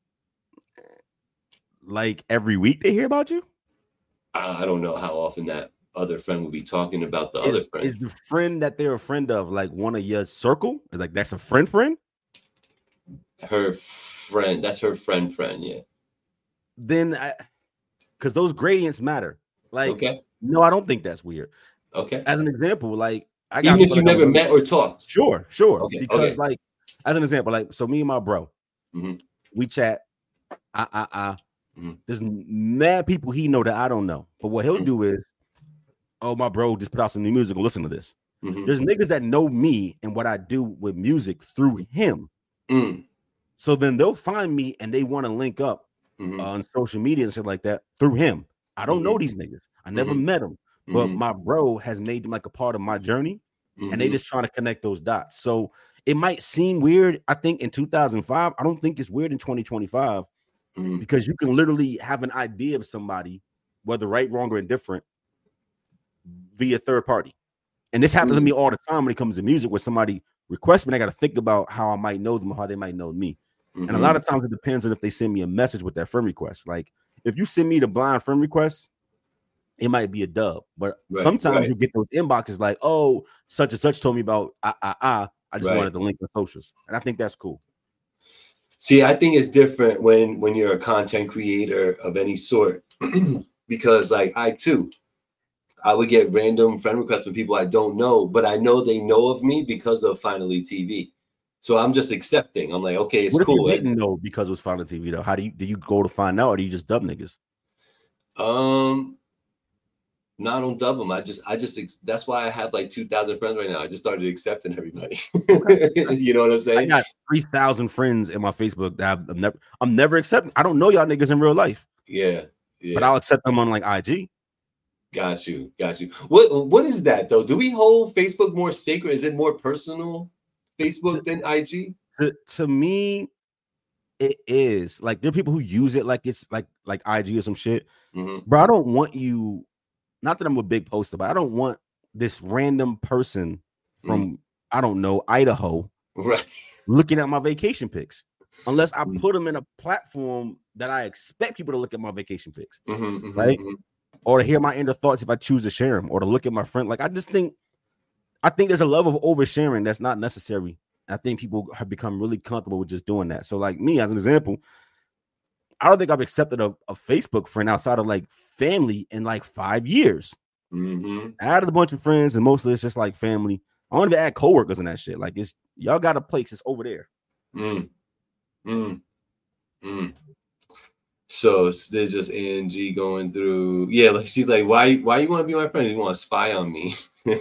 Like every week they hear about you?
I, I don't know how often that other friend will be talking about the
is,
other friend.
Is the friend that they're a friend of like one of your circle? Is like that's a friend friend?
Her friend, that's her friend friend, yeah.
Then I because those gradients matter. Like,
okay.
No, I don't think that's weird.
Okay.
As an example, like I got
even if you never met or talked.
Sure, sure.
Okay.
Because
okay.
like as an example, like so me and my bro,
mm-hmm.
we chat. I I I mm-hmm. There's mad people he know that I don't know. But what he'll mm-hmm. do is, oh, my bro just put out some new music and listen to this. Mm-hmm. There's niggas that know me and what I do with music through him.
Mm.
So then they'll find me and they want to link up mm-hmm. uh, on social media and shit like that through him. I don't mm-hmm. know these niggas. I never mm-hmm. met them. But mm-hmm. my bro has made them like a part of my journey. Mm-hmm. And they just trying to connect those dots. So it might seem weird, I think, in two thousand five. I don't think it's weird in twenty twenty-five mm-hmm. because you can literally have an idea of somebody, whether right, wrong, or indifferent, via third party. And this happens mm-hmm. to me all the time when it comes to music, where somebody requests me, I got to think about how I might know them or how they might know me. Mm-hmm. And a lot of times it depends on if they send me a message with that friend request. Like if you send me the blind friend request, it might be a dub. But right, sometimes right. you get those inboxes like, oh, such and such told me about ah, ah, ah. I just right. wanted to link the socials. And I think that's cool.
See, I think it's different when when you're a content creator of any sort, because like I too, I would get random friend requests from people I don't know, but I know they know of me because of Finally T V. So I'm just accepting. I'm like, okay, it's
what
cool.
What if you didn't know because it was Finally T V though? How do you do you go to find out, or do you just dub niggas?
Um, no, I don't dub them. I just, I just. That's why I have like two thousand friends right now. I just started accepting everybody. You know what I'm saying?
I got three thousand friends in my Facebook that I've, I'm never, I'm never accepting. I don't know y'all niggas in real life.
Yeah, yeah.
But I'll accept them on like I G.
Got you, got you. What, what is that though? Do we hold Facebook more sacred? Is it more personal, Facebook to, than I G?
To, to me, it is. Like there are people who use it like it's like like I G or some shit. Mm-hmm. Bro, I don't want you. Not that I'm a big poster, but I don't want this random person from, mm. I don't know, Idaho,
right,
looking at my vacation pics. Unless I mm. put them in a platform that I expect people to look at my vacation pics,
mm-hmm, mm-hmm,
right?
Mm-hmm.
Or to hear my inner thoughts if I choose to share them, or to look at my friend. Like, I just think, I think there's a level of oversharing that's not necessary. I think people have become really comfortable with just doing that. So, like me, as an example, I don't think I've accepted a, a Facebook friend outside of like family in like five years.
Mm-hmm.
I added a bunch of friends, and mostly it's just like family. I don't even add coworkers and that shit. Like it's y'all got a place that's over there.
Mm. Mm. Mm. So there's just A N G going through. Yeah, like she's like, why? Why you want to be my friend? You want to spy on me?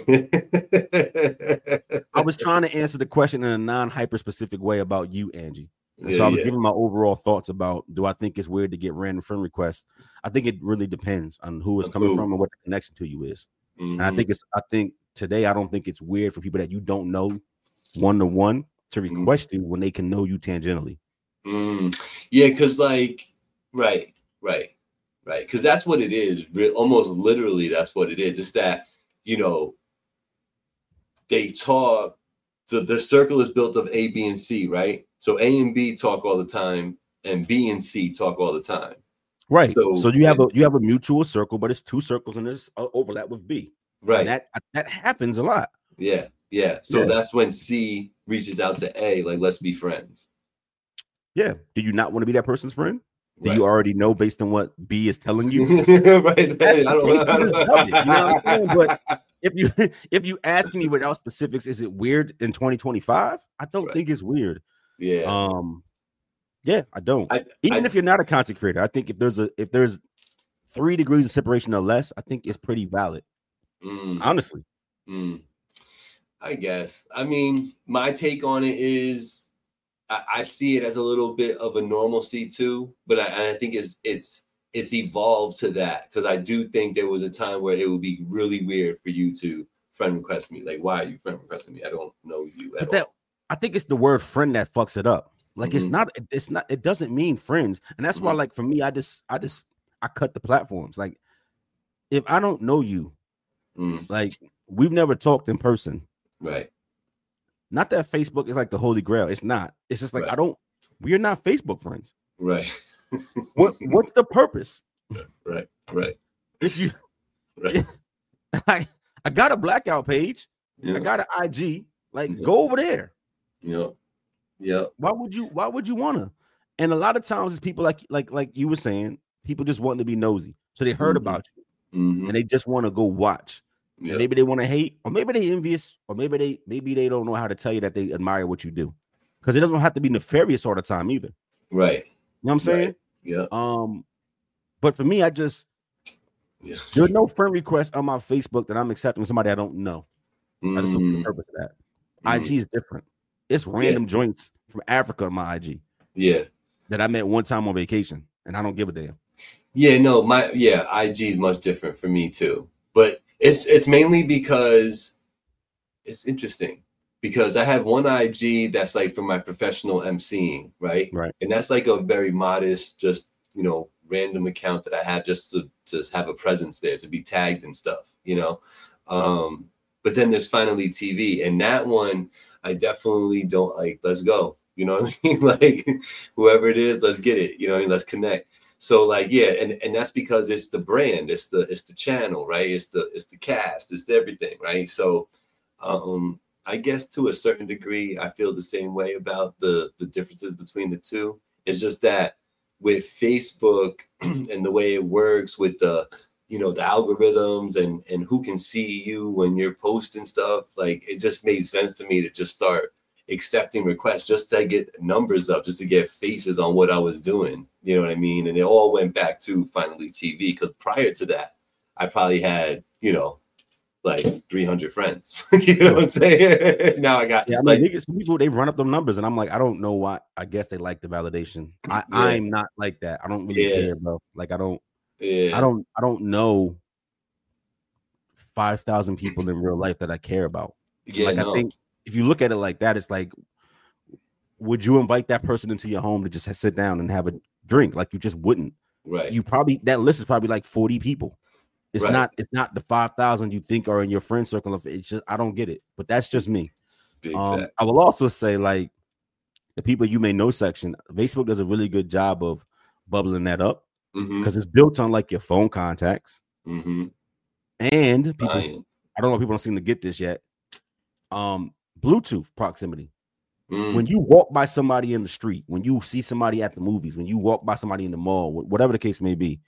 I was trying to answer the question in a non-hyper specific way about you, Angie. And
yeah,
so I was
yeah.
giving my overall thoughts about, do I think it's weird to get random friend requests? I think it really depends on who it's coming Ooh. from and what the connection to you is. Mm-hmm. And I think it's, I think today, I don't think it's weird for people that you don't know one-to-one to request mm-hmm. you when they can know you tangentially.
Mm. Yeah, because like, right, right, right. Because that's what it is. Almost literally, that's what it is. It's that, you know, they talk, so the circle is built of A, B, and C, right? So A and B talk all the time, and B and C talk all the time.
Right. So, so you have a you have a mutual circle, but it's two circles, and there's overlap with B.
Right.
And that that happens a lot.
Yeah. Yeah. So
yeah.
that's when C reaches out to A, like, let's be friends.
Yeah. Do you not want to be that person's friend? Do
right.
you already know based on what B is telling you?
Right. I don't, I don't,
you know what I'm saying? But if you if you ask me without specifics, is it weird in twenty twenty-five? I don't right. think it's weird.
Yeah.
Um. Yeah, I don't.
I,
Even
I,
if you're not a content creator, I think if there's a if there's three degrees of separation or less, I think it's pretty valid.
Mm,
honestly.
Mm, I guess. I mean, my take on it is, I, I see it as a little bit of a normalcy too, but I, I think it's it's it's evolved to that, because I do think there was a time where it would be really weird for you to friend request me. Like, why are you friend requesting me? I don't know you at
but that,
all.
I think it's the word friend that fucks it up. Like, mm-hmm. it's not, it's not, it doesn't mean friends. And that's mm-hmm. why, like, for me, I just, I just, I cut the platforms. Like, if I don't know you, mm-hmm. like, we've never talked in person.
Right.
Not that Facebook is like the holy grail. It's not. It's just like, right. I don't, we are not Facebook friends.
Right.
what What's the purpose?
Right. Right.
If you, right. I, I got a blackout page. Yeah. I got an I G. Like, yeah. go over there.
Yeah. Yeah.
Why would you, why would you wanna? And a lot of times it's people like, like, like you were saying, people just want to be nosy. So they heard mm-hmm. about you mm-hmm. and they just want to go watch. Yeah. Maybe they want to hate, or maybe they envious, or maybe they, maybe they don't know how to tell you that they admire what you do. Because it doesn't have to be nefarious all the time either.
Right.
You know what I'm saying?
Right. Yeah.
Um, but for me, I just, yeah. there's no friend request on my Facebook that I'm accepting somebody I don't know. Mm. I just look for the purpose of that. Mm. I G is different. It's random yeah. joints from Africa on my I G.
Yeah.
That I met one time on vacation, and I don't give a damn.
Yeah, no, my yeah, I G is much different for me too. But it's it's mainly because it's interesting. Because I have one I G that's like for my professional emceeing, right?
Right.
And that's like a very modest, just, you know, random account that I have just to, to have a presence there, to be tagged and stuff, you know? Um, but then there's Finally T V, and that one, I definitely don't like, let's go, you know what I mean? Like, whoever it is, let's get it, you know what I mean? Let's connect. So like, yeah, and, and that's because it's the brand, it's the, it's the channel, right? It's the, it's the cast, it's everything, right? So, um, I guess to a certain degree, I feel the same way about the, the differences between the two. It's just that with Facebook and the way it works with the, you know, the algorithms and, and who can see you when you're posting stuff, like it just made sense to me to just start accepting requests just to get numbers up, just to get faces on what I was doing. You know what I mean? And it all went back to Finally T V, because prior to that, I probably had, you know, like three hundred friends. You know what I'm saying? Now I got
yeah, I mean, like some people, they run up them numbers, and I'm like, I don't know why. I guess they like the validation. I, yeah. I'm not like that. I don't really yeah. care, bro. Like I don't, yeah. I don't, I don't know five thousand people in real life that I care about.
Yeah,
like
no.
I think if you look at it like that, it's like, would you invite that person into your home to just sit down and have a drink? Like you just wouldn't.
Right.
You probably, that list is probably like forty people. It's right. not. It's not the five thousand you think are in your friend circle. Of it's just I don't get it. But that's just me. Um, I will also say, like the people you may know section, Facebook does a really good job of bubbling that up because mm-hmm. it's built on like your phone contacts.
Mm-hmm.
And people, Fine. I don't know if people don't seem to get this yet. Um, Bluetooth proximity. Mm. When you walk by somebody in the street, when you see somebody at the movies, when you walk by somebody in the mall, whatever the case may be.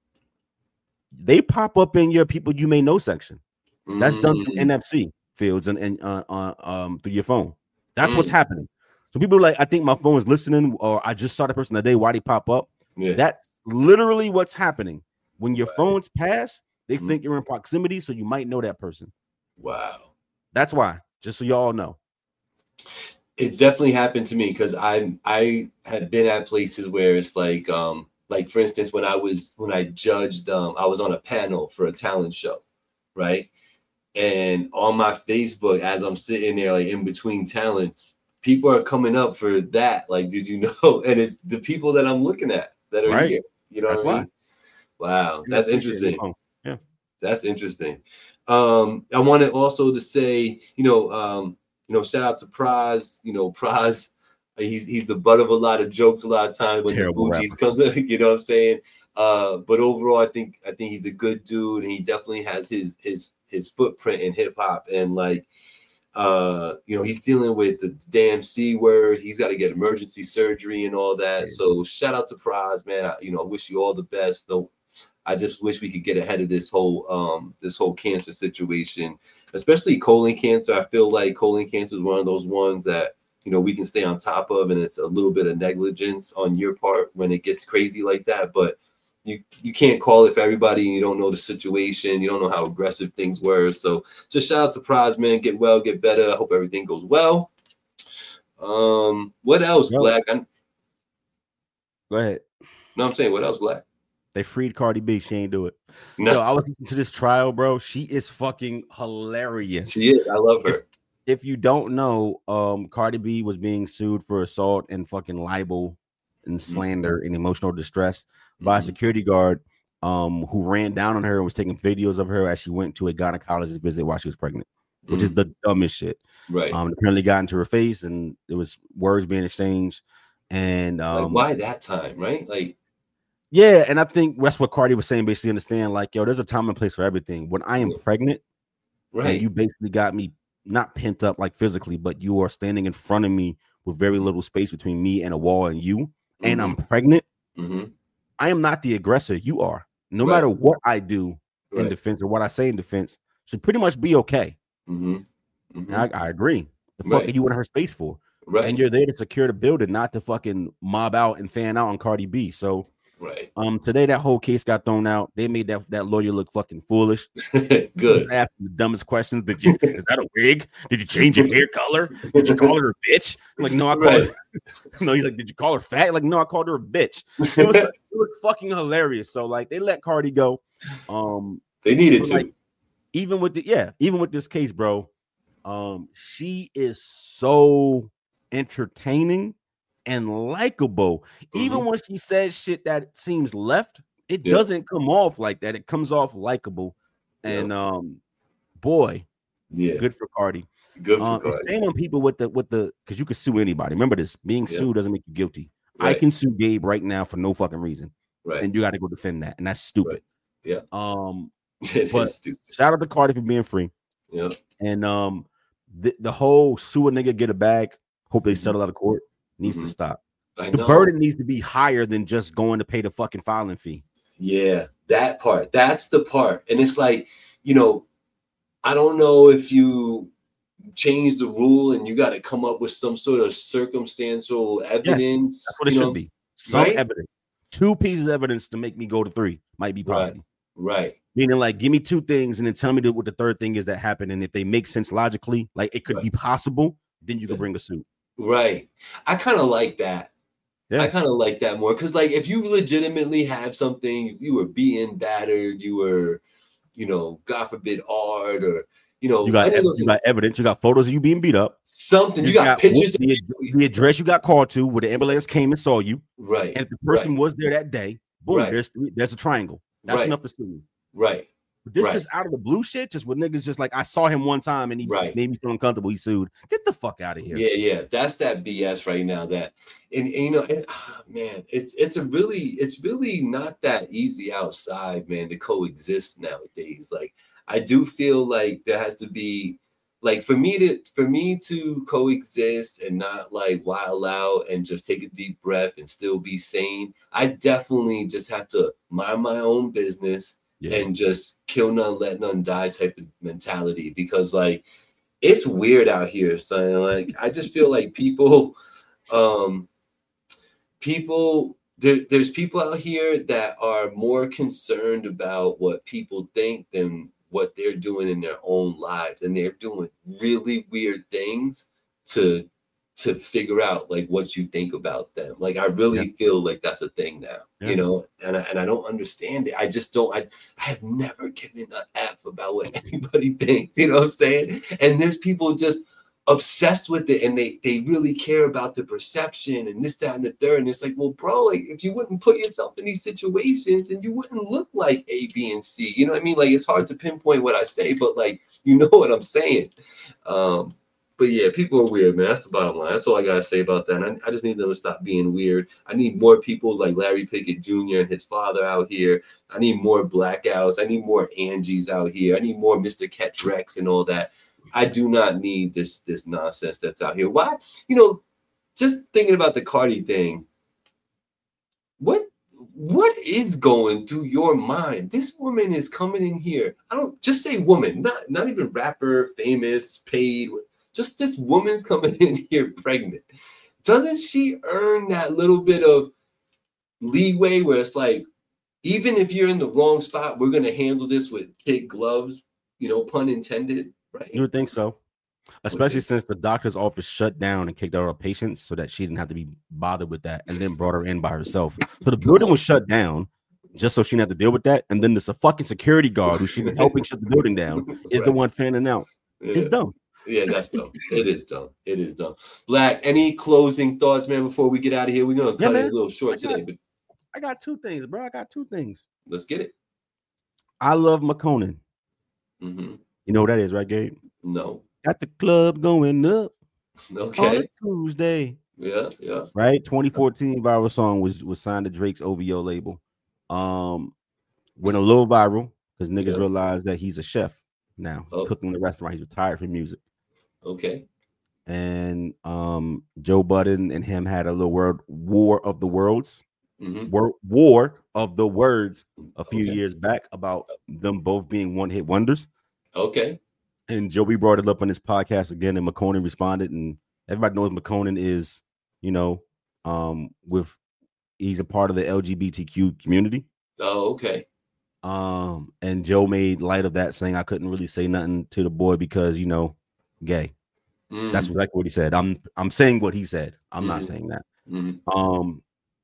They pop up in your people you may know section. That's done through mm. N F C fields and, and uh, uh, um through your phone. That's mm. what's happening. So people are like, I think my phone is listening, or I just saw the person today. Why they pop up?
Yeah.
That's literally what's happening. When your wow. phones pass, they mm. think you're in proximity, so you might know that person.
Wow.
That's why. Just so y'all know.
It's definitely happened to me because I I had been at places where it's like um. Like, for instance, when I was when I judged, um, I was on a panel for a talent show, right? And on my Facebook, as I'm sitting there, like in between talents, people are coming up for that. Like, did you know? And it's the people that I'm looking at that are
right.
here. You know
that's
what I mean? Why. Wow, that's interesting.
Yeah,
that's interesting. Um, I wanted also to say, you know, um, you know, shout out to Praz. You know, Praz. He's he's the butt of a lot of jokes a lot of times when
Terrible
the Fugees come to, you know what I'm saying? Uh, but overall, I think I think he's a good dude, and he definitely has his his his footprint in hip hop. And like, uh, you know, he's dealing with the damn C word. He's got to get emergency surgery and all that. So shout out to Praz, man. I, you know, I wish you all the best. Though, I just wish we could get ahead of this whole um this whole cancer situation, especially colon cancer. I feel like colon cancer is one of those ones that, you know, we can stay on top of, and it's a little bit of negligence on your part when it gets crazy like that. But you you can't call it for everybody, and you don't know the situation. You don't know how aggressive things were. So just shout out to Praz, man. Get well, get better. I hope everything goes well. Um, what else,
no.
Black? I'm...
Go ahead.
No, I'm saying what else, Black?
They freed Cardi B. She ain't do it.
No.
Yo, I was listening to this trial, bro. She is fucking hilarious.
She is. I love her.
If, if you don't know, um, Cardi B was being sued for assault and fucking libel and slander mm-hmm. and emotional distress mm-hmm. by a security guard um, who ran down on her and was taking videos of her as she went to a gynecologist visit while she was pregnant, which mm-hmm. is the dumbest shit.
Right.
Um, apparently got into her face and there was words being exchanged. And um,
like, why that time, right? Like,
yeah, and I think that's what Cardi was saying. Basically, understand, like, yo, there's a time and place for everything. When I am pregnant,
right?
And you basically got me not pent up like physically, but you are standing in front of me with very little space between me and a wall and you, mm-hmm. and I'm pregnant.
Mm-hmm.
I am not the aggressor. You are. No right. matter what I do right. in defense or what I say in defense, should pretty much be okay.
Mm-hmm. Mm-hmm.
I, I agree. The
right.
fuck are you in her space for?
Right.
And you're there to secure the building, not to fucking mob out and fan out on Cardi B. So.
Right.
Um. Today, that whole case got thrown out. They made that that lawyer look fucking foolish.
Good.
Asking the dumbest questions. Did you? Is that a wig? Did you change your hair color? Did you call her a bitch? I'm like, no, I called
right.
her. No, he's like, did you call her fat? Like, no, I called her a bitch. It was, it was fucking hilarious. So, like, they let Cardi go. Um,
they needed to.
Like, even with the yeah, even with this case, bro. Um, she is so entertaining and likable. Mm-hmm. Even when she says shit that seems left, it yep. doesn't come off like that. It comes off likable. And yep. um, boy,
yeah,
good for Cardi.
Good for
um,
Cardi.
Shame on people with the with the because you can sue anybody. Remember this: being yep. sued doesn't make you guilty.
Right.
I can sue Gabe right now for no fucking reason,
right?
And you got to go defend that, and that's stupid.
Right. Yeah.
Um,
it
but
is stupid.
Shout out to Cardi for being free.
Yeah.
And um, the the whole sue a nigga get a bag. Hope they mm-hmm. settle out of court. Needs
mm-hmm.
to stop.
I
the
know.
burden needs to be higher than just going to pay the fucking filing fee.
Yeah, that part. That's the part. And it's like, you know, I don't know if you change the rule and you got to come up with some sort of circumstantial evidence.
Yes, that's what it should be. Some right? evidence. Two pieces of evidence to make me go to three might be possible.
Right. right.
Meaning, like, give me two things and then tell me what the third thing is that happened. And if they make sense logically, like it could right. be possible, then you can bring a suit.
Right. I kind of like that.
Yeah.
I kind of like that more because, like, if you legitimately have something, you were being battered, you were, you know, God forbid, hard, or, you know,
you got, ev- you got evidence, you got photos of you being beat up,
something, you, you got, got pictures,
the,
of
the address you got called to, where the ambulance came and saw you,
right?
And if the person
right.
was there that day, boom,
right.
there's there's a triangle. That's
right.
enough to sue you,
right?
But this
right.
just out of the blue shit, just with niggas just like I saw him one time and he
right.
made me feel uncomfortable. He sued. Get the fuck out of here.
Yeah, yeah, that's that B S right now. That and, and you know, and, oh, man, it's it's a really it's really not that easy outside, man, to coexist nowadays. Like I do feel like there has to be like for me to for me to coexist and not like wild out and just take a deep breath and still be sane. I definitely just have to mind my own business. Yeah. And just kill none, let none die type of mentality because like it's weird out here, son. Like I just feel like people, um, people there, there's people out here that are more concerned about what people think than what they're doing in their own lives, and they're doing really weird things to to figure out like what you think about them. Like I really yeah. feel like that's a thing now, yeah. you know, and I, and I don't understand it. I just don't, I, I have never given an F about what anybody thinks, you know what I'm saying? And there's people just obsessed with it and they, they really care about the perception and this, that, and the third. And it's like, well, bro, like if you wouldn't put yourself in these situations and you wouldn't look like A, B, and C, you know what I mean? Like it's hard to pinpoint what I say, but like, you know what I'm saying? Um, But yeah, people are weird, man. That's the bottom line. That's all I gotta say about that. And I, I just need them to stop being weird. I need more people like Larry Pickett Junior and his father out here. I need more blackouts. I need more Angies out here. I need more Mister Catch Rex and all that. I do not need this this nonsense that's out here. Why? You know, just thinking about the Cardi thing. What what is going through your mind? This woman is coming in here. I don't just say woman, not not even rapper, famous, paid. Just this woman's coming in here pregnant. Doesn't she earn that little bit of leeway where it's like, even if you're in the wrong spot, we're going to handle this with kid gloves, you know, pun intended, right?
You would think so. Especially since the doctor's office shut down and kicked out her patients so that she didn't have to be bothered with that and then brought her in by herself. So the building was shut down. just so she didn't have to deal with that. And then there's a fucking security guard who should be helping shut the building down is right. the one fanning out.
Yeah.
It's dumb.
Yeah, that's dumb. It is dumb. It is dumb. Black, any closing thoughts, man, before we get out of here? We're going to cut yeah, it a little short got, today. But
I got two things, bro. I got two things.
Let's get it.
I love McConan.
Mm-hmm.
You know what that is, right, Gabe?
No.
Got the club going up.
Okay.
On a Tuesday.
Yeah, yeah.
Right? twenty fourteen viral song was, was signed to Drake's O V O label. Um, went a little viral because niggas yeah. realized that he's a chef now. He's oh. cooking in the restaurant. He's retired from music.
Okay.
And um, Joe Budden and him had a little word war of the worlds,
mm-hmm.
war, war of the words a few
okay.
years back about them both being one hit wonders.
Okay.
And Joey brought it up on his podcast again, and McConan responded. And everybody knows McConan is, you know, um, with he's a part of the L G B T Q community.
Oh, okay.
Um, and Joe made light of that, saying I couldn't really say nothing to the boy because, you know, gay.
Mm.
That's exactly what he said. I'm I'm saying what he said. I'm mm-hmm. not saying that.
Mm-hmm.
Um,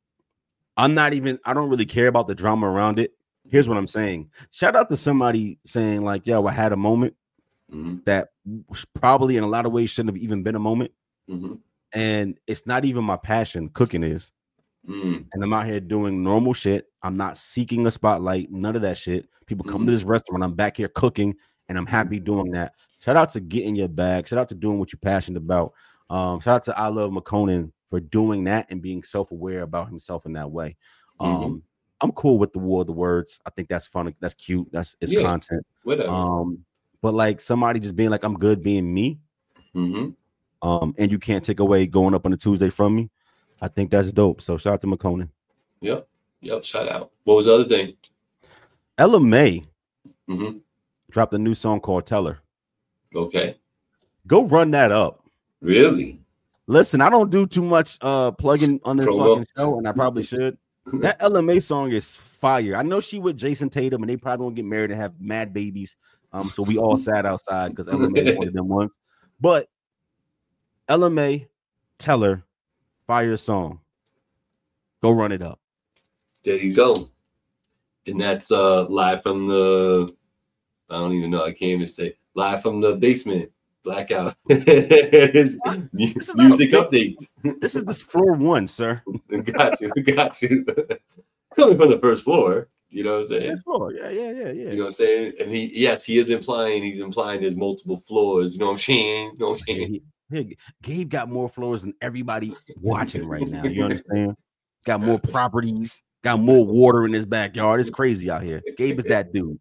I'm not even. I don't really care about the drama around it. Here's what I'm saying. Shout out to somebody saying like, "Yo, I had a moment
mm-hmm.
that probably in a lot of ways shouldn't have even been a moment."
Mm-hmm.
And it's not even my passion. Cooking is.
Mm.
And I'm out here doing normal shit. I'm not seeking a spotlight. None of that shit. People come
mm.
to this restaurant. I'm back here cooking, and I'm happy doing that. Shout out to getting your bag. Shout out to doing what you're passionate about. Um, shout out to I Love McConan for doing that and being self-aware about himself in that way. Um,
mm-hmm.
I'm cool with the war of the words. I think that's fun. That's cute. That's it's
yeah,
content.
Whatever.
Um, but like somebody just being like, I'm good being me.
Mm-hmm.
Um, and you can't take away going up on a Tuesday from me. I think that's dope. So shout out to McConan.
Yep. Yep. Shout out. What was the other thing?
Ella May
mm-hmm.
dropped a new song called Tell Her.
Okay.
Go run that up.
Really?
Listen, I don't do too much uh plugging on this Promo. fucking show, and I probably should. That Ella May song is fire. I know she with Jason Tatum, and they probably won't get married and have mad babies. Um, so we all sat outside because Ella May is one of them ones. But Ella May, Tell Her. Fire song. Go run it up.
There you go. And that's uh live from the I don't even know. I can't even say live from the basement. Blackout. Music update.
This is this floor one, sir.
Got you. Got you. Coming from the first floor. You know what I'm saying?
First floor. Yeah, yeah, yeah, yeah.
You know what I'm saying? And he yes, he is implying he's implying there's multiple floors. You know what I'm saying? You know what I'm saying?
He, he, Gabe got more floors than everybody watching right now. You understand? Got more properties, got more water in his backyard. It's crazy out here. Gabe is that dude.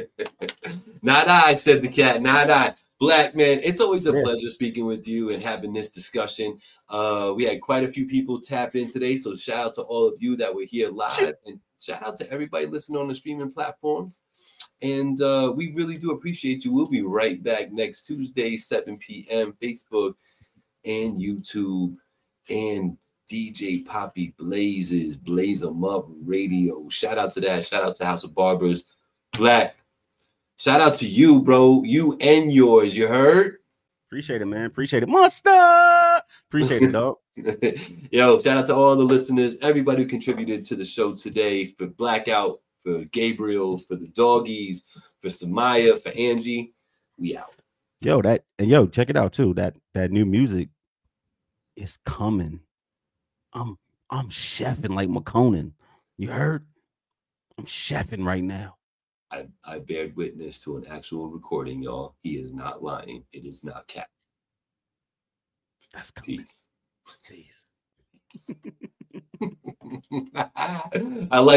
Not I, said the cat. Not I. Black man, it's always a yeah. pleasure speaking with you and having this discussion. Uh, we had quite a few people tap in today, so shout out to all of you that were here live, and shout out to everybody listening on the streaming platforms. And uh, we really do appreciate you. We'll be right back next Tuesday, seven p.m. Facebook and YouTube and D J Poppy Blazes, Blaze 'em Up Radio. Shout out to that. Shout out to House of Barbers. Black, shout out to you, bro. You and yours. You heard?
Appreciate it, man. Appreciate it. Monster. Appreciate it, dog.
Yo, shout out to all the listeners, everybody who contributed to the show today, for Blackout, for Gabriel, for the doggies, for Samaya, for Angie. We out.
Yo, that and yo, check it out too. That that new music is coming. I'm I'm chefing like McConan. You heard? I'm chefing right now.
I, I bear witness to an actual recording, y'all. He is not lying. It is not cap.
That's coming.
Peace.
Peace.
I like